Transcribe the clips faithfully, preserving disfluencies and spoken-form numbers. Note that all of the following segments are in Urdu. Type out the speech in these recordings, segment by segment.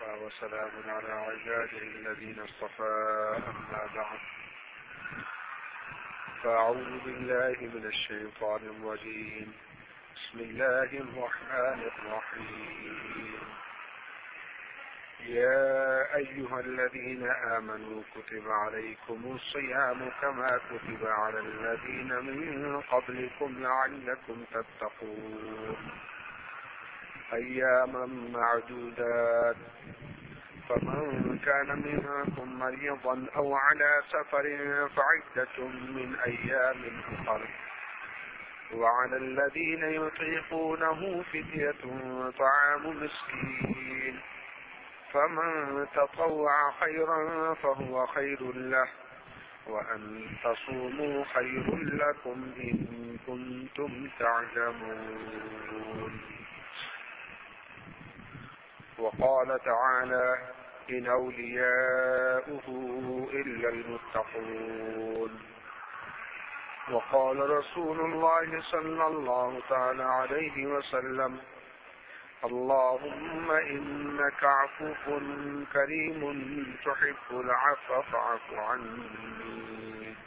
وكفى وسلام على عباده الذين اصطفى أما بعد فأعوذ بالله من الشيطان الرجيم بسم الله الرحمن الرحيم يا أيها الذين آمنوا كتب عليكم الصيام كما كتب على الذين من قبلكم لعلكم تتقون أياما معدودات فمن كان منكم مريضا أو على سفر فعدة من أيام أخر وعلى الذين يطيقونه فدية طعام مسكين فمن تطوع خيرا فهو خير له وأن تصوموا خير لكم إن كنتم تعلمون. وقال تعالى إن أولياؤه إلا المتقون. وقال رسول الله صلى الله تعالى عليه وسلم اللهم إنك عفو كريم تحب العفو فاعف عني.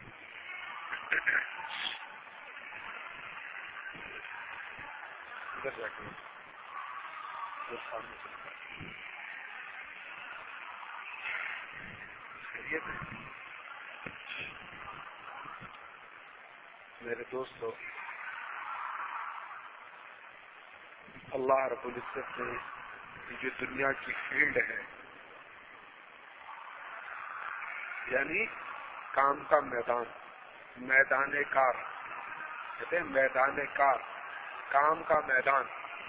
میرے دوستو، اللہ رب العزت نے جو دنیا کی فیلڈ ہے یعنی کام کا میدان، میدان کار کہتے ہیں، میدان کار، کام کا میدان،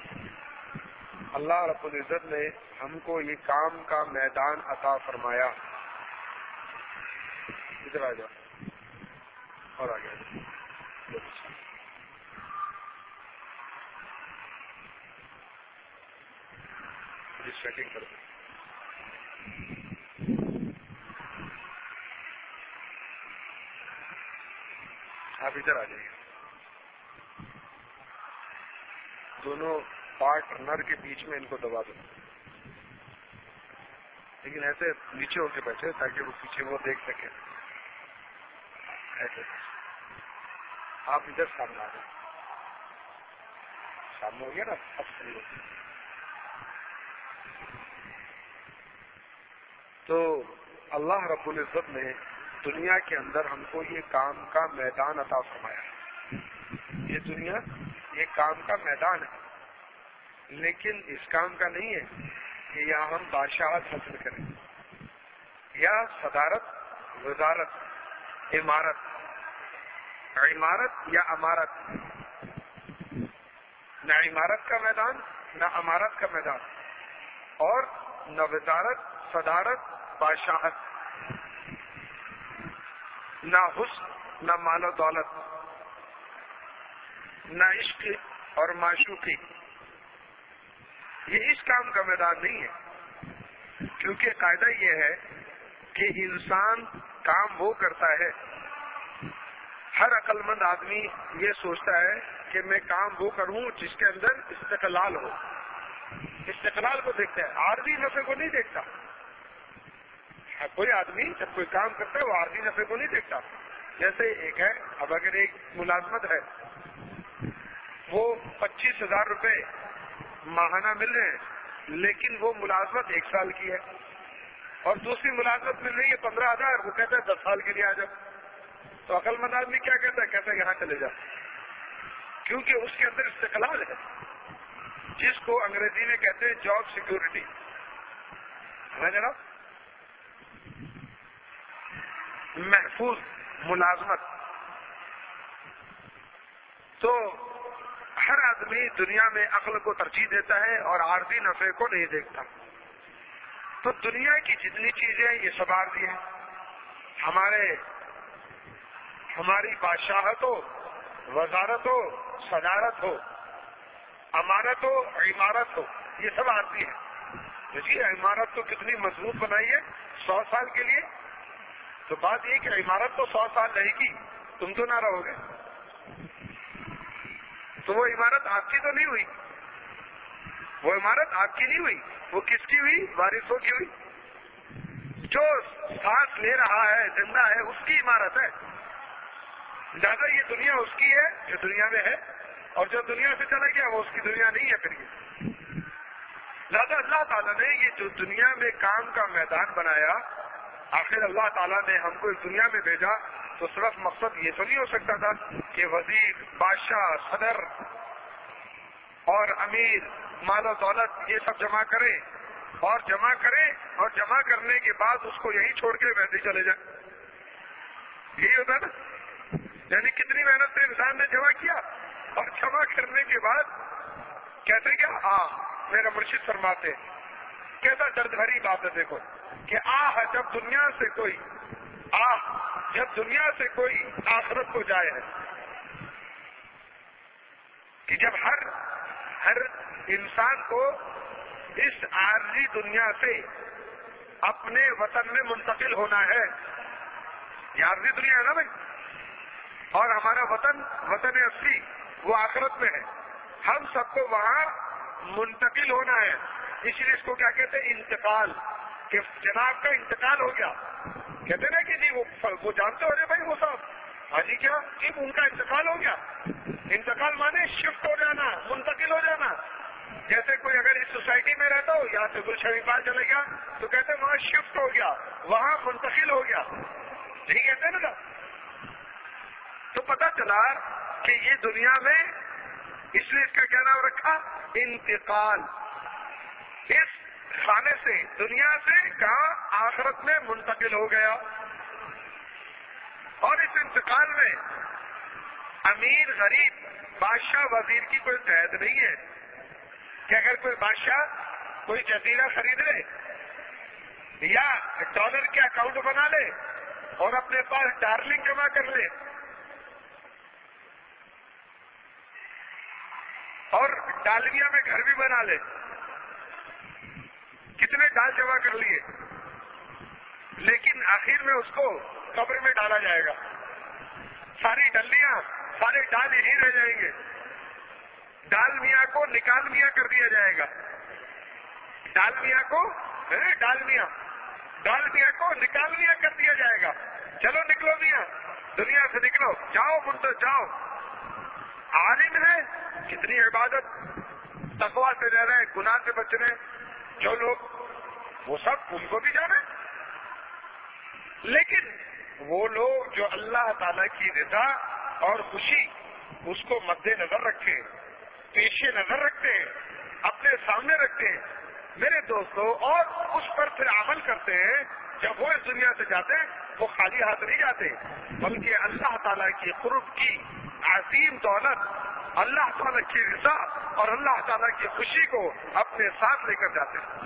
اللہ رب العزت نے ہم کو یہ کام کا میدان عطا فرمایا. ادھر آ جاؤ اور آ گیا سیٹنگ کر دیں. آپ ادھر آ جائیے. دونوں پارٹنر کے بیچ میں ان کو دبا دو، لیکن ایسے نیچے ہو کے بیٹھے تاکہ وہ پیچھے وہ دیکھ سکے. ایسے آپ ادھر سامنے آ جائیں. سامنے ہو گیا نا؟ اب صحیح ہو گیا. تو اللہ رب العزت نے دنیا کے اندر ہم کو یہ کام کا میدان عطا فرمایا. یہ دنیا یہ کام کا میدان ہے، لیکن اس کام کا نہیں ہے کہ یہاں ہم بادشاہت حاصل کریں یا صدارت، وزارت، عمارت عمارت یا امارت. نہ عمارت کا میدان، نہ امارت کا میدان، اور نہ وزارت، صدارت، بادشاہت، نہ حسن، نہ مال و دولت، نہ عشق اور معشوقی. یہ اس کام کا میدان نہیں ہے، کیونکہ قاعدہ یہ ہے کہ انسان کام وہ کرتا ہے، ہر عقل مند آدمی یہ سوچتا ہے کہ میں کام وہ کروں جس کے اندر استقلال ہو. استقلال کو دیکھتا ہے، عارضی نفع کو نہیں دیکھتا. کوئی آدمی جب کوئی کام کرتا ہے وہ عارضی نفع کو نہیں دیکھتا. جیسے ایک ہے، اب اگر ایک ملازمت ہے، وہ پچیس ہزار روپے ماہانہ مل رہے ہیں، لیکن وہ ملازمت ایک سال کی ہے، اور دوسری ملازمت مل رہی ہے پندرہ ہزار، وہ کہتا ہے دس سال کے لیے آ جاؤ. تو عقل مند آدمی کیا کہتا ہے؟ کہتا ہے یہاں چلے جاؤ، کیونکہ اس کے اندر استقلال ہے، جس کو انگریزی میں کہتے ہیں جاب سیکورٹی ہے جناب، محفوظ ملازمت. تو ہر آدمی دنیا میں عقل کو ترجیح دیتا ہے اور عارضی نفع کو نہیں دیکھتا. تو دنیا کی جتنی چیزیں یہ سب عارضی ہیں. ہمارے ہماری بادشاہت ہو، وزارت ہو، صدارت ہو، امانت ہو، عمارت ہو، یہ سب عارضی ہیں. دیکھیے عمارت تو کتنی مضبوط بنائی ہے سو سال کے لیے. تو بات یہ کہ عمارت تو سو سال رہے گی، تم تو نہ رہو گے. تو وہ عمارت آپ کی تو نہیں ہوئی، وہ عمارت آپ کی نہیں ہوئی، وہ کس کی ہوئی؟ وارث ہوگی ہوئی. جو سانس لے رہا ہے زندہ ہے اس کی عمارت ہے. لہٰذا یہ دنیا اس کی ہے جو دنیا میں ہے, اور جو دنیا سے چلا گیا وہ اس کی دنیا نہیں ہے. پھر یہ لہٰذا اللہ تعالیٰ نے یہ جو دنیا میں کام کا میدان بنایا, آخر اللہ تعالیٰ نے ہم کو اس دنیا میں بھیجا تو صرف مقصد یہ تو نہیں ہو سکتا تھا کہ وزیر, بادشاہ, صدر اور امیر مال و دولت یہ سب جمع کریں اور جمع کریں اور جمع کرنے کے بعد اس کو یہیں چھوڑ کے ویسے چلے جائیں. یہی ہوتا نا, یعنی کتنی محنت سے انسان نے جمع کیا اور جمع کرنے کے بعد کہتے کیا ہاں میرا مرشد فرماتے کیسا درد بھری بات ہے. دیکھو کہ آہ جب دنیا سے کوئی آہ جب دنیا سے کوئی آخرت کو جائے ہے, کہ جب ہر ہر انسان کو اس عارضی دنیا سے اپنے وطن میں منتقل ہونا ہے. یہ عارضی دنیا ہے نا بھائی, اور ہمارا وطن وطن اصلی وہ آخرت میں ہے. ہم سب کو وہاں منتقل ہونا ہے. اس لیے اس کو کیا کہتے ہیں, انتقال, کہ جناب کا انتقال ہو گیا. کہتے نا کہ جی وہ وہ جانتے ہو رہے بھائی وہ صاحب, ہاں جی کیا جی ان کا انتقال ہو گیا. انتقال مانے شفٹ ہو جانا, منتقل ہو جانا. جیسے کوئی اگر اس سوسائٹی میں رہتا ہو, یہاں سے گلشن اقبال چلے گیا تو کہتے ہیں وہاں شفٹ ہو گیا, وہاں منتقل ہو گیا. یہی کہتے ہیں نا. تو پتہ چلا کہ یہ دنیا میں اس لیے اس کا کیا نام رکھا, انتقال. اس خانے سے دنیا سے کہاں آخرت میں منتقل ہو گیا. اور اس انتقال میں امیر غریب بادشاہ وزیر کی کوئی قید نہیں ہے کہ اگر کوئی بادشاہ کوئی جزیرہ خرید لے یا ڈالر کے اکاؤنٹ بنا لے اور اپنے پاس ڈارلنگ جمع کر لے اور ڈالمیا میں گھر بھی بنا لے, کتنے ڈال جمع کر لیے, لیکن آخر میں اس کو قبر میں ڈالا جائے گا. ساری ڈلیاں سارے ڈال یہیں رہ جائیں گے. ڈال میاں کو نکال میاں کر دیا جائے گا. ڈال میاں کو ڈال میاں ڈال میاں کو نکال میاں کر دیا جائے گا. چلو نکلو میاں, دنیا سے نکلو, جاؤ منتظر جاؤ. عالم ہے, کتنی عبادت, تقویٰ سے رہ رہے, گناہ سے بچ رہے, جو لوگ وہ سب ان کو بھی جانے. لیکن وہ لوگ جو اللہ تعالیٰ کی رضا اور خوشی اس کو مد نظر رکھتے, پیش نظر رکھتے, اپنے سامنے رکھتے ہیں میرے دوستوں, اور اس پر پھر عمل کرتے ہیں. جب وہ اس دنیا سے جاتے ہیں وہ خالی ہاتھ نہیں جاتے, بلکہ اللہ تعالیٰ کی قرب کی عظیم دولت, اللہ تعالیٰ کی رضا اور اللہ تعالیٰ کی خوشی کو اپنے ساتھ لے کر جاتے ہیں.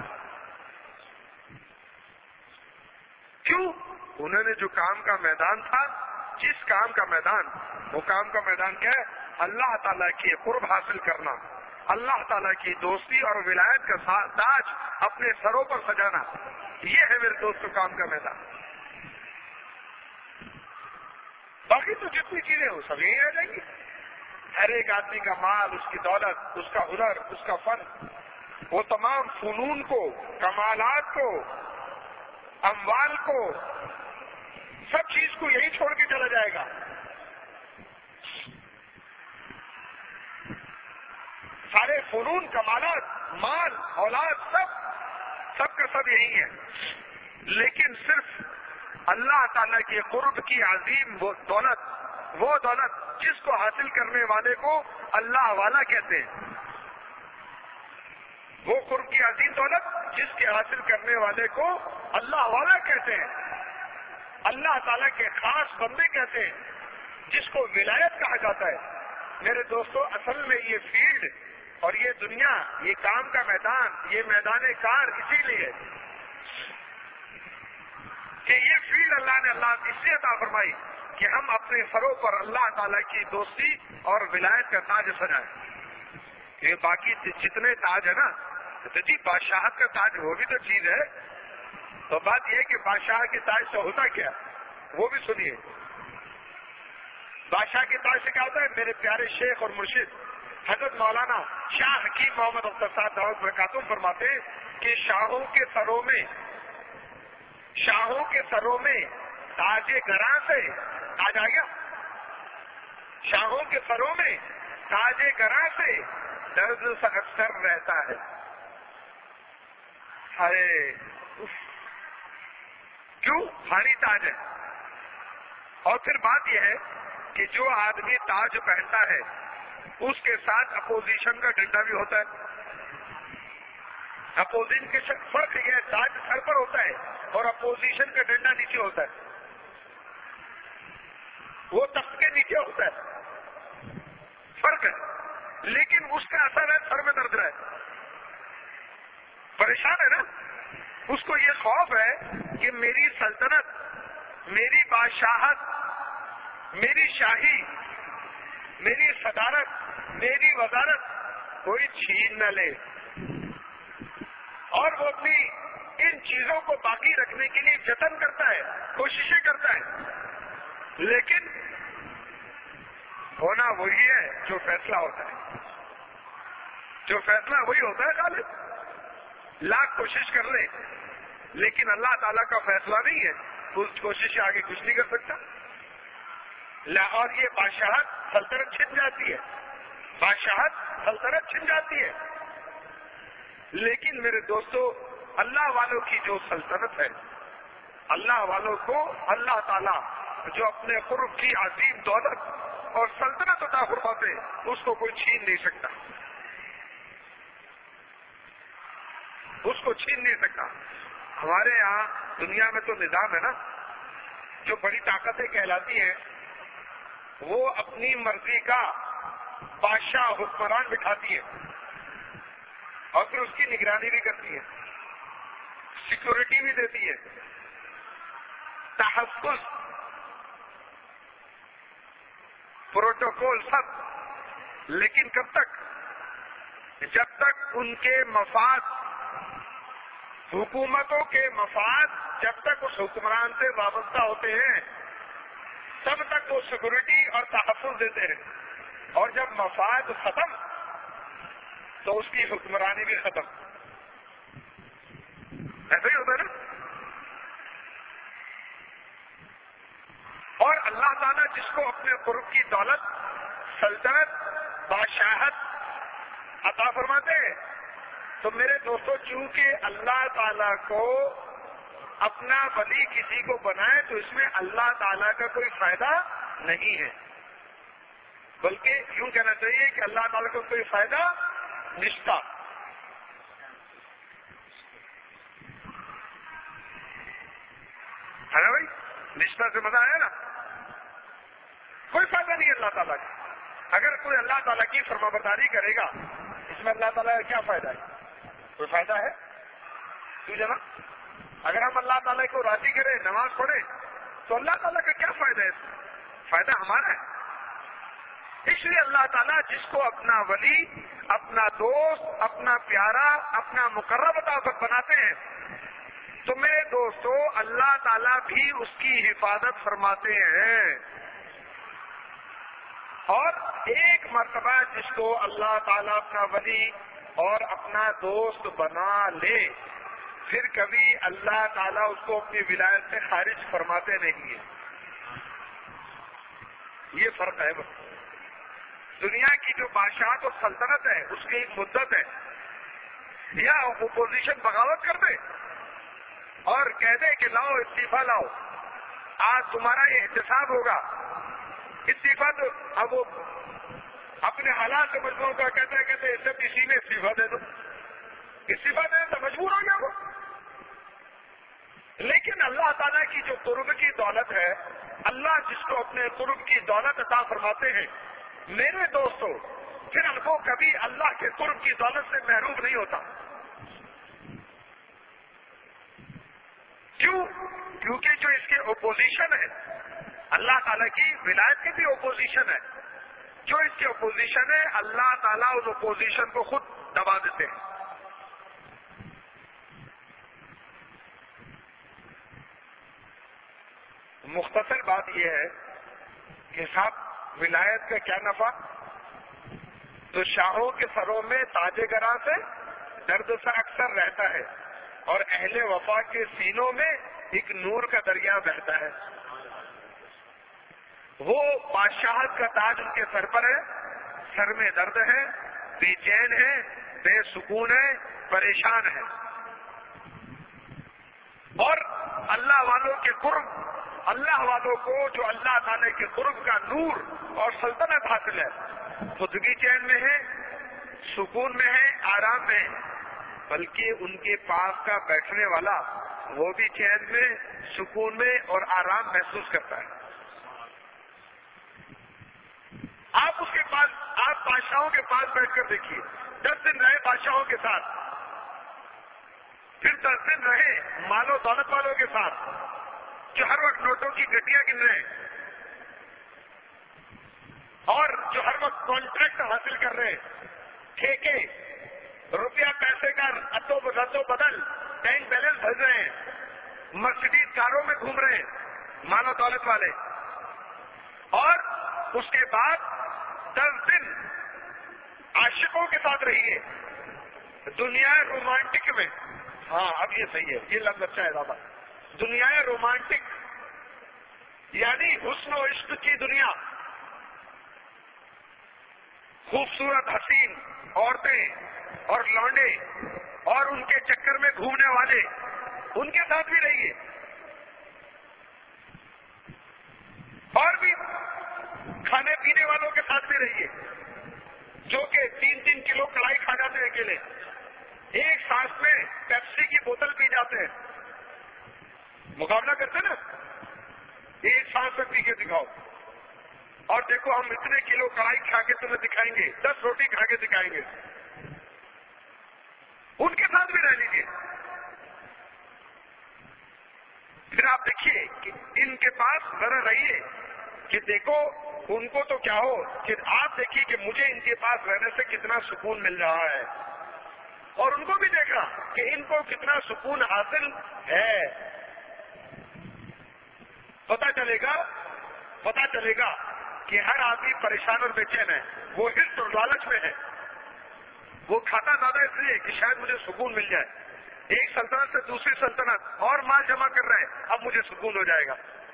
کیوں؟ انہوں نے جو کام کا میدان تھا, جس کام کا میدان, وہ کام کا میدان کیا ہے, اللہ تعالیٰ کی قرب حاصل کرنا, اللہ تعالیٰ کی دوستی اور ولایت کا تاج اپنے سروں پر سجانا. یہ ہے میرے دوستوں کام کا میدان. باقی تو جتنی چیزیں ہو سب یہیں آ جائیں گی. ہر ایک آدمی کا مال, اس کی دولت, اس کا ہنر, اس کا فن, وہ تمام فنون کو, کمالات کو, اموال کو, سب چیز کو یہی چھوڑ کے چلا جائے گا. سارے فنون, کمالات, مال, اولاد, سب سب کا سب یہی ہے. لیکن صرف اللہ تعالیٰ کے قرب کی عظیم وہ دولت, وہ دولت جس کو حاصل کرنے والے کو اللہ والا کہتے ہیں, وہ قرب کی عظیم دولت جس کے حاصل کرنے والے کو اللہ والا کہتے ہیں, اللہ تعالیٰ کے خاص بندے کہتے ہیں, جس کو ولایت کہا جاتا ہے. میرے دوستو, اصل میں یہ فیلڈ اور یہ دنیا, یہ کام کا میدان, یہ میدان کار اسی لیے کہ یہ فیلڈ اللہ نے اللہ اس لیے عطا فرمائی کہ ہم اپنے سروں پر اللہ تعالیٰ کی دوستی اور ولایت کا تاج سجائیں. یہ باقی جتنے تاج ہے نا, تو جی بادشاہت کا تاج وہ بھی تو چیز ہے. تو بات یہ کہ بادشاہ کے تاج سے ہوتا کیا, وہ بھی سنیے. بادشاہ کے تاج سے کیا ہوتا ہے؟ میرے پیارے شیخ اور مرشد حضرت مولانا شاہ حکیم محمد اختر صاحب دعوت برکاتہ فرماتے کہ شاہوں کے سروں میں شاہوں کے سروں میں تاج گراں سے تاج آ گیا، شاہوں کے سروں میں تاج گراں سے درد سا اکثر رہتا ہے. ارے کیوں؟ بھاری تاج ہے. اور پھر بات یہ ہے کہ جو آدمی تاج پہنتا ہے اس کے ساتھ اپوزیشن کا ڈنڈا بھی ہوتا ہے. اپوزیشن کے فرق یہ ہے، تاج سر پر ہوتا ہے اور اپوزیشن کا ڈنڈا نیچے ہوتا ہے، وہ تخت کے نیچے ہوتا ہے، فرق ہے. لیکن اس کا اثر ہے سر میں درد رہے، پریشان ہے نا. اس کو یہ خوف ہے کہ میری سلطنت، میری بادشاہت، میری شاہی، میری صدارت، میری وزارت کوئی چھین نہ لے. اور وہ اپنی ان چیزوں کو باقی رکھنے کے لیے جتن کرتا ہے، کوششیں کرتا ہے، لیکن ہونا وہی ہے جو فیصلہ ہوتا ہے. جو فیصلہ وہی ہوتا ہے غالب. لاکھ کوشش کر لے لیکن اللہ تعالیٰ کا فیصلہ نہیں ہے، اس کوشش سے آگے کچھ نہیں کر سکتا. اور یہ بادشاہت سلطنت چھن جاتی ہے، بادشاہت سلطنت چھن جاتی ہے. لیکن میرے دوستو، اللہ والوں کی جو سلطنت ہے، اللہ والوں کو اللہ تعالیٰ جو اپنے قرب کی عظیم دولت اور سلطنت عطا فرماتے اس کو کوئی چھین نہیں سکتا، اس کو چھین نہیں سکتا. ہمارے یہاں دنیا میں تو نظام ہے نا، جو بڑی طاقتیں کہلاتی ہیں وہ اپنی مرضی کا بادشاہ حکمران بٹھاتی ہے اور پھر اس کی نگرانی بھی کرتی ہے، سیکورٹی بھی دیتی ہے، تحفظ، پروٹوکول سب. لیکن کب تک؟ جب تک ان کے مفاد، حکومتوں کے مفاد جب تک اس حکمران سے وابستہ ہوتے ہیں تب تک وہ سیکورٹی اور تحفظ دیتے ہیں، اور جب مفاد ختم تو اس کی حکمرانی بھی ختم. ایسا ہی ہوتا ہے نا. اور اللہ تعالیٰ جس کو اپنے قرب کی دولت، سلطنت، بادشاہت عطا فرماتے ہیں، تو میرے دوستو چونکہ اللہ تعالیٰ کو اپنا ولی کسی کو بنائے تو اس میں اللہ تعالیٰ کا کوئی فائدہ نہیں ہے، بلکہ یوں کہنا چاہیے کہ اللہ تعالیٰ کو کوئی فائدہ نشتا. ہے نا بھائی؟ نشتا سے مزہ آیا نا. کوئی فائدہ نہیں اللہ تعالیٰ کا. اگر کوئی اللہ تعالیٰ کی فرما برداری کرے گا اس میں اللہ تعالیٰ کا کیا فائدہ ہے؟ کوئی فائدہ ہے؟ کیوں جناب؟ اگر ہم اللہ تعالیٰ کو راضی کریں، نماز پڑھیں، تو اللہ تعالیٰ کا کیا فائدہ ہے؟ فائدہ ہمارا ہے. اس لیے اللہ تعالیٰ جس کو اپنا ولی، اپنا دوست، اپنا پیارا، اپنا مقرب عطا بناتے ہیں تو میرے دوستو اللہ تعالیٰ بھی اس کی حفاظت فرماتے ہیں. اور ایک مرتبہ جس کو اللہ تعالیٰ اپنا ولی اور اپنا دوست بنا لے پھر کبھی اللہ تعالیٰ اس کو اپنی ولایت سے خارج فرماتے نہیں ہیں. یہ فرق ہے. بس دنیا کی جو بادشاہت اور سلطنت ہے اس کی ایک مدت ہے، یا اپوزیشن بغاوت کر دے اور کہہ دے کہ لاؤ استعفیٰ لاؤ، آج تمہارا یہ احتساب ہوگا. استعفیٰ تو اب وہ اپنے حالات سے مجبور کا کہتا ہے، کہتے ہیں سب اسی میں استعفیٰ دے دو، استعفیٰ دے تو مجبور ہو گیا وہ. لیکن اللہ تعالیٰ کی جو قرب کی دولت ہے، اللہ جس کو اپنے قرب کی دولت عطا فرماتے ہیں میرے دوستوں، پھر ہم کو کبھی اللہ کے قرب کی دولت سے محروم نہیں ہوتا. کیوں؟ کیونکہ جو اس کے اپوزیشن ہے، اللہ تعالیٰ کی ولایت کی بھی اپوزیشن ہے، جو اس کے اپوزیشن ہے اللہ تعالیٰ اس اپوزیشن کو خود دبا دیتے ہیں. مختصر بات یہ ہے کہ صاحب ولایت کا کیا نفع؟ تو شاہوں کے سروں میں تاج گراں سے درد سا اکثر رہتا ہے، اور اہل وفا کے سینوں میں ایک نور کا دریا بہتا ہے. وہ بادشاہت کا تاج ان کے سر پر ہے، سر میں درد ہے، بے چین ہے، بے سکون ہے، پریشان ہے. اور اللہ والوں کے قرب، اللہ والوں کو جو اللہ تعالی کے قرب کا نور اور سلطنت حاصل ہے، خود بھی چین میں ہے، سکون میں ہے، آرام میں ہے، بلکہ ان کے پاس کا بیٹھنے والا وہ بھی چین میں، سکون میں اور آرام محسوس کرتا ہے. آپ اس کے پاس، آپ بادشاہوں کے پاس بیٹھ کر دیکھیے، دس دن رہے بادشاہوں کے ساتھ، پھر دس دن رہے مال و دولت والوں کے ساتھ جو ہر وقت نوٹوں کی گٹیاں گن رہے ہیں اور جو ہر وقت کانٹریکٹ حاصل کر رہے ہیں، ٹھیکے، روپیہ پیسے کا ادو بدو بدل بینک بیلنس بھر رہے ہیں، مرسیڈیز کاروں میں گھوم رہے ہیں مال و دولت والے. اور اس کے بعد دس دن عاشقوں کے ساتھ رہیے دنیا رومانٹک میں. ہاں اب یہ صحیح ہے، یہ لفظ اچھا ہے زیادہ. دنیا رومانٹک یعنی حسن و عشق کی دنیا، خوبصورت حسین عورتیں اور لونڈے اور ان کے چکر میں گھومنے والے، ان کے ساتھ بھی رہیے. اور بھی کھانے پینے والوں کے ساتھ بھی رہیے جو کہ تین تین کلو کڑھائی کھا جاتے ہیں اکیلے، ایک سانس میں پیپسی کی بوتل پی جاتے ہیں. مقابلہ کرتے نا، ایک سانس میں پی کے دکھاؤ اور دیکھو ہم اتنے کلو کڑھائی کھا کے تمہیں دکھائیں گے، دس روٹی کھا کے دکھائیں گے. ان کے ساتھ بھی رہ لیجیے. پھر آپ دیکھیے کہ ان کے پاس ذرا رہیے کہ دیکھو ان کو تو کیا ہو، کہ آپ دیکھیے کہ مجھے ان کے پاس رہنے سے کتنا سکون مل رہا ہے، اور ان کو بھی دیکھا کہ ان کو کتنا سکون حاصل ہے. پتا چلے گا پتا چلے گا کہ ہر آدمی پریشان اور بے چین ہے، وہ حرص اور لالچ میں ہے، وہ کھاتا زیادہ اس لیے کہ شاید مجھے سکون مل جائے. ایک سلطنت سے دوسری سلطنت اور مال جمع کر رہے ہیں، اب مجھے سکون ہو جائے گا.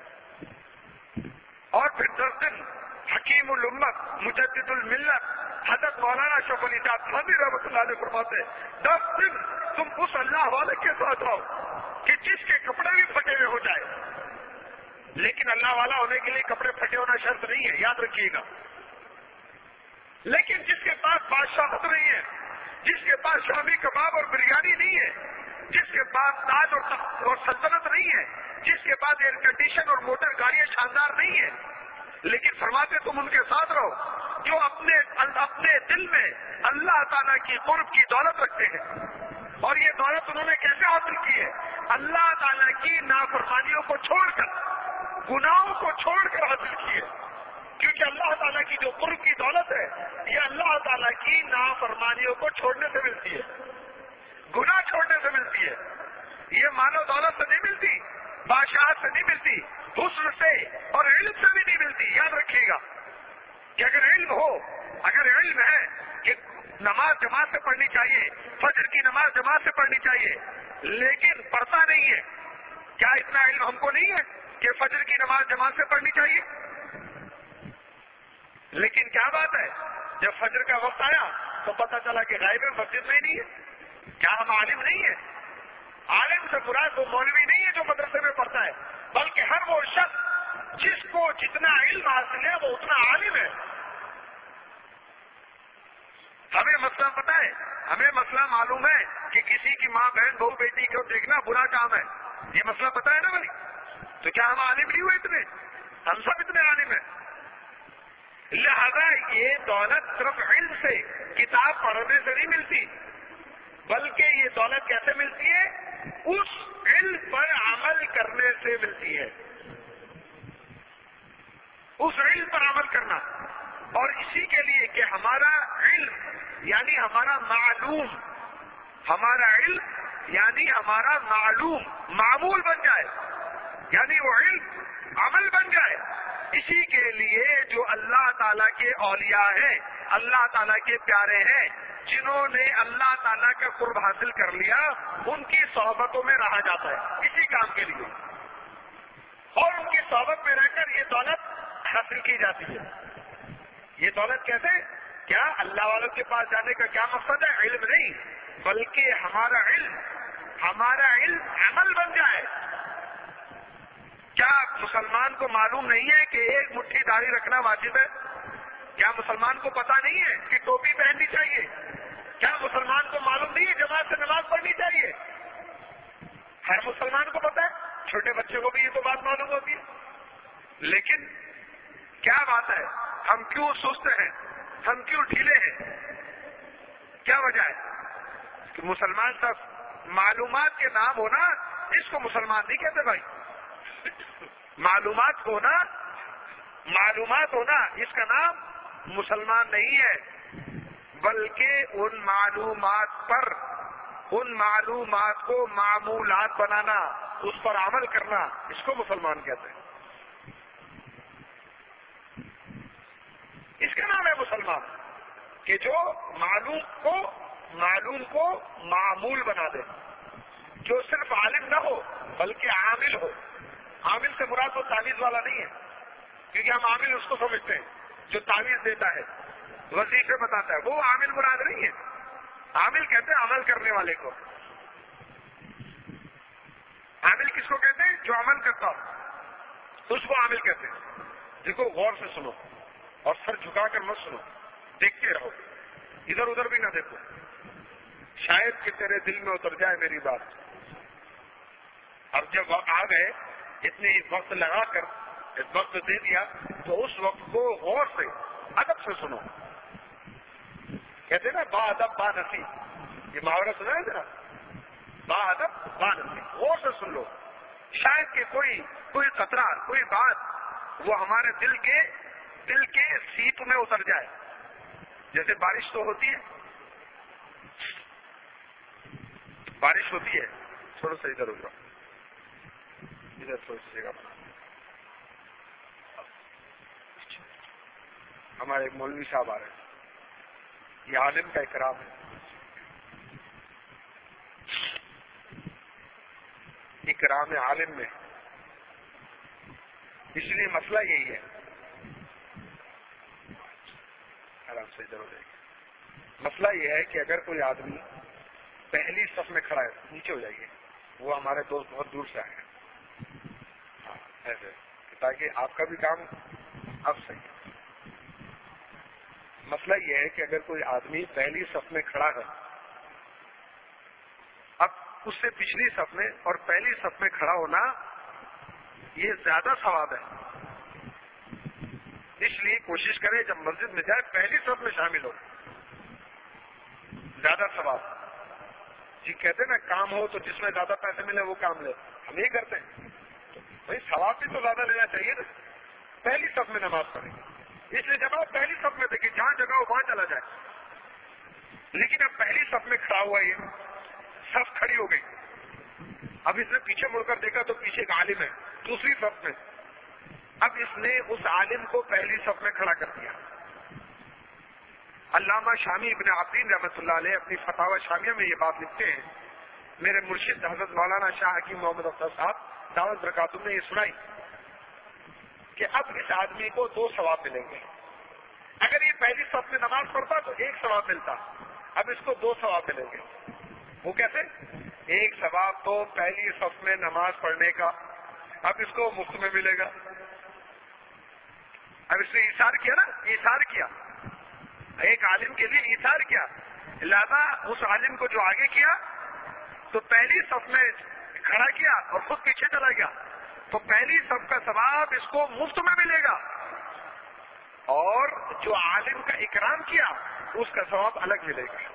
اور پھر دس دن حکیم الامت مجدد الملت حضرت مولانا شوق علی صاحب رحمۃ اللہ علیہ فرماتے ہیں، دس دن تم اس اللہ والے کے ساتھ رہو کہ جس کے کپڑے بھی پھٹے ہوئے ہو جائے، لیکن اللہ والا ہونے کے لیے کپڑے پھٹے ہونا شرط نہیں ہے، یاد رکھیے گا. لیکن جس کے پاس بادشاہت نہیں ہے، جس کے پاس شامی کباب اور بریانی نہیں ہے، جس کے پاس تاج اور اور سلطنت نہیں ہے، جس کے پاس ایئر کنڈیشن اور موٹر گاڑیاں شاندار نہیں ہے، لیکن فرماتے تم ان کے ساتھ رہو جو اپنے اپنے دل میں اللہ تعالیٰ کی قرب کی دولت رکھتے ہیں. اور یہ دولت انہوں نے کیسے حاصل کی ہے؟ اللہ تعالیٰ کی نافرمانیوں کو چھوڑ کر، گناہوں کو چھوڑ کر حاصل کی ہے. کیونکہ اللہ تعالیٰ کی جو قرب کی دولت ہے یہ اللہ تعالیٰ کی نافرمانیوں کو چھوڑنے سے ملتی ہے، گناہ چھوڑنے سے ملتی ہے. یہ مانو دولت سے نہیں ملتی، بادشاہت سے نہیں ملتی، حسن سے اور علم سے بھی نہیں ملتی. یاد رکھیے گا کہ اگر علم ہو، اگر علم ہے کہ نماز جماعت سے پڑھنی چاہیے، فجر کی نماز جماعت سے پڑھنی چاہیے، لیکن پڑھتا نہیں ہے، کیا اتنا علم ہم کو نہیں ہے کہ فجر کی نماز جماعت سے پڑھنی چاہیے؟ لیکن کیا بات ہے، جب فجر کا وقت آیا تو پتہ چلا کہ غائب مسجد میں ہی نہیں ہے. کیا ہم عالم نہیں ہے؟ عالم سے مراد وہ مولوی نہیں ہے جو مدرسے میں پڑھتا ہے، بلکہ ہر وہ شخص جس کو جتنا علم حاصل ہے وہ اتنا عالم ہے. ہمیں مسئلہ پتا ہے، ہمیں مسئلہ معلوم ہے کہ کسی کی ماں بہن بہو بیٹی کو دیکھنا برا کام ہے، یہ مسئلہ پتا ہے نا بھائی. تو کیا ہم عالم نہیں ہوئے اتنے؟ ہم سب اتنے عالم ہیں. لہذا یہ دولت صرف علم سے، کتاب پڑھنے سے نہیں ملتی، بلکہ یہ دولت کیسے ملتی ہے؟ اس علم پر عمل کرنے سے ملتی ہے، اس علم پر عمل کرنا. اور اسی کے لیے کہ ہمارا علم یعنی ہمارا معلوم، ہمارا علم یعنی ہمارا معلوم معمول بن جائے، یعنی وہ علم عمل بن جائے. اسی کے لیے جو اللہ تعالیٰ کے اولیاء ہیں، اللہ تعالیٰ کے پیارے ہیں، جنہوں نے اللہ تعالیٰ کا قرب حاصل کر لیا ان کی صحبتوں میں رہا جاتا ہے اسی کام کے لیے، اور ان کی صحبت میں رہ کر یہ دولت حاصل کی جاتی ہے۔ یہ دولت کیسے؟ کیا اللہ والوں کے پاس جانے کا کیا مقصد ہے؟ علم نہیں، بلکہ ہمارا علم ہمارا علم عمل بن جائے۔ کیا مسلمان کو معلوم نہیں ہے کہ ایک مٹھی داڑھی رکھنا واجب ہے؟ کیا مسلمان کو پتا نہیں ہے کہ ٹوپی پہننی چاہیے؟ کیا مسلمان کو معلوم نہیں ہے جماعت سے نماز پڑھنی چاہیے؟ ہر مسلمان کو پتا ہے، چھوٹے بچے کو بھی یہ تو بات معلوم ہوتی ہے، لیکن کیا بات ہے، ہم کیوں سست ہیں، ہم کیوں ڈھیلے ہیں؟ کیا وجہ ہے کہ مسلمان صرف معلومات کے نام ہونا اس کو مسلمان نہیں کہتے بھائی۔ معلومات ہونا معلومات ہونا اس کا نام مسلمان نہیں ہے، بلکہ ان معلومات پر ان معلومات کو معمولات بنانا، اس پر عمل کرنا، اس کو مسلمان کہتے ہیں۔ اس کا نام ہے مسلمان، کہ جو معلوم کو معلوم کو معمول بنا دے، جو صرف عالم نہ ہو بلکہ عامل ہو۔ عامل سے مراد وہ تعویذ والا نہیں ہے، کیونکہ ہم عامل اس کو سمجھتے ہیں جو تعویذ دیتا ہے، وظیفے بتاتا ہے، وہ عامل مراد نہیں ہے۔ عامل کہتے ہیں عمل کرنے والے کو۔ عامل کس کو کہتے ہیں؟ جو عمل کرتا ہو، اس کو عامل کہتے ہیں۔ دیکھو غور سے سنو اور سر جھکا کر مت سنو، دیکھتے رہو، ادھر ادھر بھی نہ دیکھو، شاید کہ تیرے دل میں اتر جائے میری بات۔ اب جب وقت آ گئے، اتنے وقت لگا کر وقت دے دیا، تو اس وقت کو غور سے ادب سے سنو۔ کہتے ہیں نا با ادب با نصیب، یہ محاورہ سنا ہے ذرا، با ادب با نصیب، غور سے سن لو، شاید کہ کوئی کوئی قطرہ کوئی بات وہ ہمارے دل کے دل کے سیٹ میں اتر جائے۔ جیسے بارش تو ہوتی ہے، بارش ہوتی ہے، تھوڑا سا ادھر ادھر ادھر تھوڑی سی جگہ بنا۔ ہمارے ایک مولوی صاحب آ رہے ہیں، یہ عالم کا اکرام ہے، اکرام عالم میں، اس لیے مسئلہ یہی ہے، آرام سے ادھر ہو جائے گا۔ مسئلہ یہ ہے کہ اگر کوئی آدمی پہلی صف میں کھڑا ہے، نیچے ہو جائیے، وہ ہمارے دوست بہت دور سے آئے ہیں، ہاں ایسے تاکہ آپ کا بھی کام اب صحیح۔ مسئلہ یہ ہے کہ اگر کوئی آدمی پہلی صف میں کھڑا ہے، اب اس سے پچھلی صف میں اور پہلی صف میں کھڑا ہونا یہ زیادہ ثواب ہے، اس لیے کوشش کریں جب مسجد میں جائے پہلی صف میں شامل ہو، زیادہ ثواب۔ جی کہتے ہیں نا کام ہو تو جس میں زیادہ پیسے ملے وہ کام لے، ہم یہ کرتے ہیں، بھائی ثواب بھی تو زیادہ لینا چاہیے نا۔ پہلی صف میں نماز پڑھیں، اس لیے جب آپ پہلی صف میں دیکھیں جہاں جگہ ہو وہاں چلا جائے، لیکن اب پہلی صف میں کھڑا ہوا، یہ صف کھڑی ہو گئی، اب اس نے پیچھے مڑ کر دیکھا تو پیچھے ایک عالم ہے دوسری صف میں، اب اس نے اس عالم کو پہلی صف میں کھڑا کر دیا۔ علامہ شامی ابن عابدین رحمۃ اللہ علیہ اپنی فتاوی شامیہ میں یہ بات لکھتے ہیں، میرے مرشد حضرت مولانا شاہ حکیم محمد اختر صاحب دعوت برکاتہ نے یہ سنائی کہ اب اس آدمی کو دو ثواب ملیں گے۔ اگر یہ پہلی صف میں نماز پڑھتا تو ایک ثواب ملتا، اب اس کو دو ثواب ملیں گے۔ وہ کیسے؟ ایک ثواب تو پہلی صف میں نماز پڑھنے کا، اب اس کو مفت میں ملے گا۔ اب اس نے ایثار کیا نا، ایثار کیا، ایک عالم کے لیے ایثار کیا، لہذا اس عالم کو جو آگے کیا تو پہلی صف میں کھڑا کیا اور خود پیچھے چلا گیا، تو پہلی صف کا ثواب اس کو مفت میں ملے گا، اور جو عالم کا اکرام کیا اس کا ثواب الگ ملے گا۔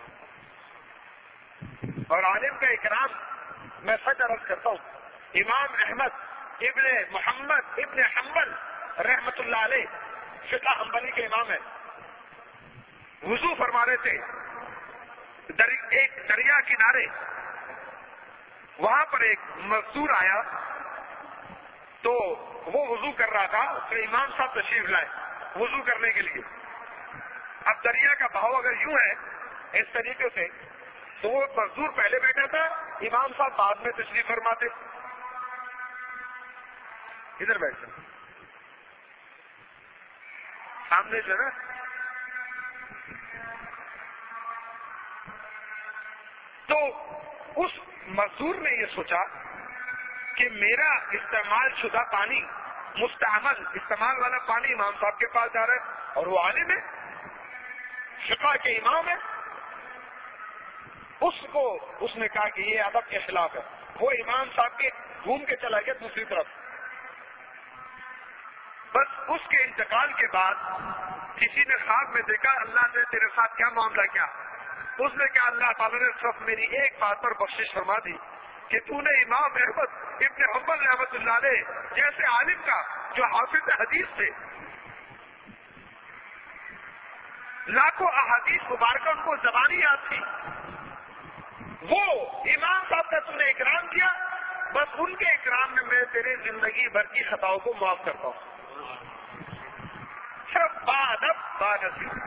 اور عالم کا اکرام میں سچ عرض کرتا ہوں، امام احمد ابن محمد ابن حنبل رحمت اللہ علیہ فقہ حنبلی کے امام ہے، وضو فرما رہے تھے در ایک دریا کنارے، وہاں پر ایک مزدور آیا تو وہ وضو کر رہا تھا، تو امام صاحب تشریف لائے وضو کرنے کے لیے۔ اب دریا کا بہاؤ اگر یوں ہے اس طریقے سے. تو وہ مزدور پہلے بیٹھا تھا, امام صاحب بعد میں تشریف فرماتے. ادھر بیٹھ جاؤ سامنے جو ہے نا. تو اس مزدور نے یہ سوچا کہ میرا استعمال شدہ پانی, مستعمل استعمال والا پانی امام صاحب کے پاس جا رہا ہے, اور وہ عالم ہے, فقہ کے امام ہے. اس کو اس نے کہا کہ یہ ادب کے خلاف ہے. وہ امام صاحب کے گھوم کے چلا گیا دوسری طرف. بس اس کے انتقال کے بعد کسی نے خواب میں دیکھا اللہ نے تیرے ساتھ کیا معاملہ کیا. اس نے کہا اللہ تعالیٰ نے صرف میری ایک بات پر بخشش فرما دی کہ تو نے امام احمد ابن حنبل رحمۃ اللہ علیہ جیسے عالم کا, جو حافظ حدیث تھے, لاکھوں احادیث مبارکہ ان کو زبانی یاد تھی, وہ امام صاحب کا تو نے اکرام کیا. بس ان کے اکرام میں میں تیرے زندگی بھر کی خطاؤں کو معاف کرتا ہوں. صرف بادب بانصیب.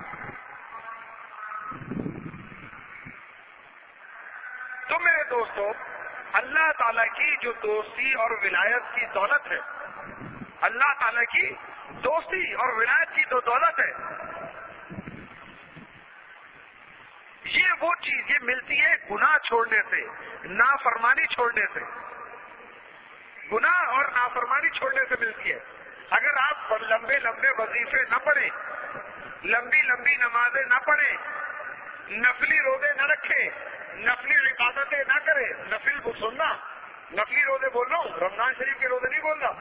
تو میرے دوستو, اللہ تعالیٰ کی جو دوستی اور ولایت کی دولت ہے, اللہ تعالیٰ کی دوستی اور ولایت کی جو دولت ہے, یہ وہ چیز یہ ملتی ہے گناہ چھوڑنے سے, نافرمانی چھوڑنے سے. گناہ اور نافرمانی چھوڑنے سے ملتی ہے. اگر آپ لمبے لمبے وظیفے نہ پڑھیں, لمبی لمبی نمازیں نہ پڑھیں, نفلی روزے نہ رکھیں, نفلی عبادتیں نہ کریں, نفل کو سننا, نفلی روزے بول رہا ہوں, رمضان شریف کے روزے نہیں بول رہا,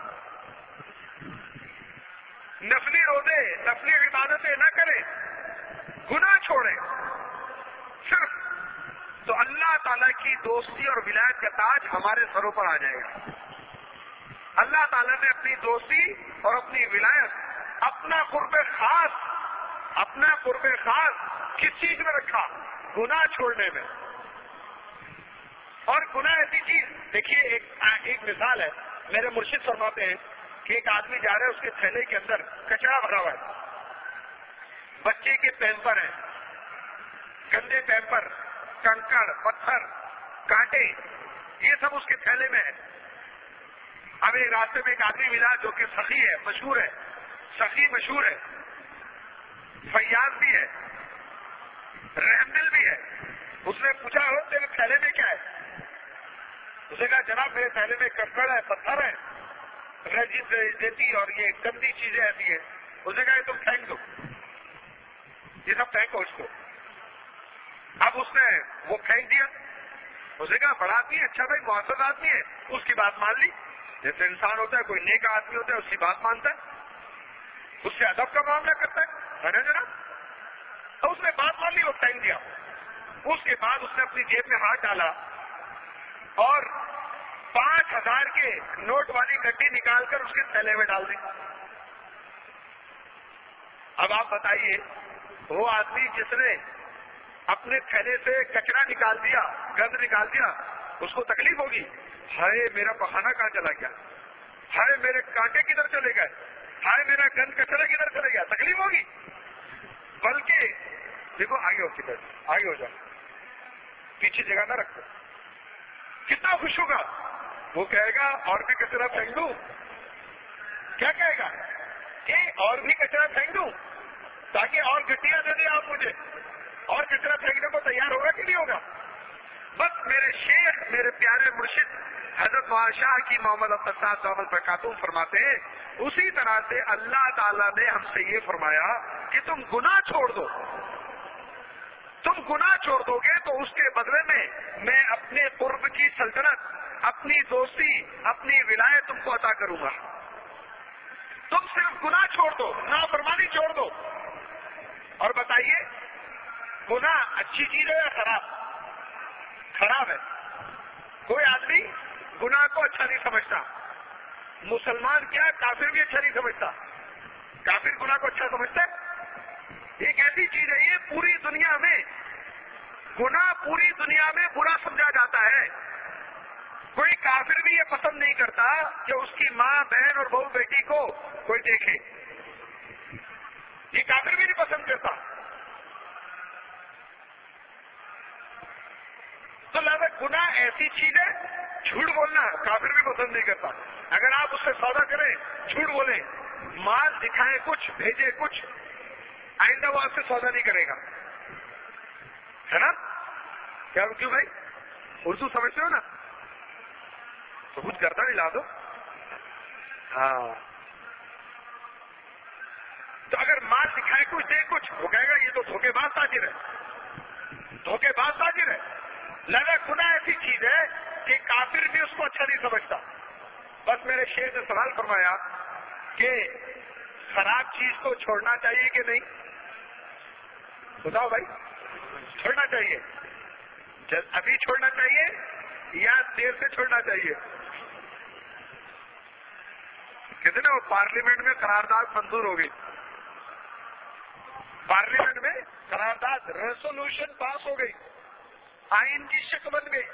نفلی روزے نفلی عبادتیں نہ کریں, گناہ چھوڑیں صرف, تو اللہ تعالیٰ کی دوستی اور ولایت کا تاج ہمارے سروں پر آ جائے گا. اللہ تعالیٰ نے اپنی دوستی اور اپنی ولایت, اپنا قرب خاص, اپنا قرب خاص کس چیز میں رکھا؟ گناہ چھوڑنے میں. اور گناہ ایسی چیز, دیکھیے ایک ایک مثال ہے, میرے مرشد فرماتے ہیں کہ ایک آدمی جا رہا ہے, اس کے تھیلے کے اندر کچرا بھرا ہوا ہے, بچے کے پیمپر ہیں, گندے پیمپر, کنکڑ, پتھر, کانٹے, یہ سب اس کے تھیلے میں ہے. اب ایک راستے میں ایک آدمی ملا جو کہ سخی ہے, مشہور ہے, سخی مشہور ہے, فیاض بھی ہے, رحمدل بھی ہے. اس نے پوچھا ہو تیرے تھیلے میں کیا ہے؟ اس نے کہا جناب میرے تھیلے میں کنکڑ ہے, پتھر ہے, رجز دیتی اور یہ گندی چیزیں ایسی ہیں. اس نے کہا یہ تم پھینک دو, یہ سب پھینکو اس کو. اب اس نے وہ پھینک دیا. اس نے کہا بڑا آدمی ہے, اچھا بھائی معذر آدمی ہے, اس کی بات مان لی. جیسے انسان ہوتا ہے, کوئی نیک آدمی ہوتا ہے, اس کی بات مانتا ہے, اس سے ادب کا معاملہ کرتا ہے نا جناب. تو اس نے بات مان لی, وہ پھینک دیا. اس کے بعد اس نے اپنی جیب میں ہاتھ ڈالا اور پانچ ہزار کے نوٹ والی گڈی نکال کر اس کے تھیلے میں ڈال دی. اب آپ بتائیے, وہ آدمی جس نے اپنے تھیلے سے کچرا نکال دیا, گند نکال دیا, اس کو تکلیف ہوگی, ہائے میرا پخانا کہاں چلا گیا, ہائے میرے کانٹے کدھر چلے گئے, ہائے میرا گند کچرا کدھر چلے گیا, تکلیف ہوگی. بلکہ دیکھو آگے ہو کدھر, آگے ہو جاؤ, پیچھے جگہ نہ رکھو. کتنا خوش ہوگا, وہ کہے گا اور بھی کچرا پھینک دوں. کیا کہے گا کہ اور بھی کچرا پھینک دوں تاکہ اور گٹیاں دے دیں آپ مجھے, اور کچرا پھینکنے کو تیار ہوگا کہ نہیں ہوگا. بس میرے شیخ, میرے پیارے مرشد حضرت شاہ کی محمد عبدالصاد دامت برکاتہم فرماتے ہیں, اسی طرح سے اللہ تعالیٰ نے ہم سے یہ فرمایا کہ تم گناہ چھوڑ دو. تم گناہ چھوڑ دو گے تو اس کے بدلے میں میں اپنے قرب کی سلطنت, اپنی دوستی, اپنی ولایت تم کو عطا کروں گا. تم صرف گناہ چھوڑ دو, نافرمانی چھوڑ دو. اور بتائیے گناہ اچھی چیز ہے یا خراب؟ خراب ہے. کوئی آدمی گناہ کو اچھا نہیں سمجھتا. مسلمان کیا, کافر بھی اچھا نہیں سمجھتا. کافر گناہ کو اچھا سمجھتا ہے. ایک ایسی چیز ہے یہ, پوری دنیا میں گناہ پوری دنیا میں برا سمجھا جاتا ہے. کوئی کافر بھی یہ پسند نہیں کرتا کہ اس کی ماں, بہن اور بہو بیٹی کو کوئی دیکھے. یہ کافر بھی نہیں پسند کرتا. لہٰذا گناہ ایسی چیز ہے، جھوٹ بولنا کافر بھی پسند نہیں کرتا. اگر آپ اس سے سودا کریں، جھوٹ بولیں، مال دکھائیں کچھ، بھیجے کچھ، آئندہ وہ آپ سے سودا نہیں کرے گا، ہے نا؟ کیا کیوں بھائی؟ اردو سمجھتے ہو نا؟ تو کچھ کرتا نہیں لا دو. ہاں، تو اگر مال دکھائے کچھ دے کچھ، وہ کہے گا یہ تو دھوکے باز تاجر ہے، دھوکے باز تاجر ہے. لگا گناہ ایسی چیز ہے کہ کافر بھی اس کو اچھا نہیں سمجھتا. بس میرے شیخ نے سوال فرمایا کہ خراب چیز کو چھوڑنا چاہیے کہ نہیں؟ بتاؤ بھائی، چھوڑنا چاہیے؟ ابھی چھوڑنا چاہیے یا دیر سے چھوڑنا چاہیے؟ کہتے نا وہ پارلیمنٹ میں قرارداد منظور ہو گئی، پارلیمنٹ میں قرارداد ریزولوشن پاس ہو گئی، آئین کی شکل بن گئی،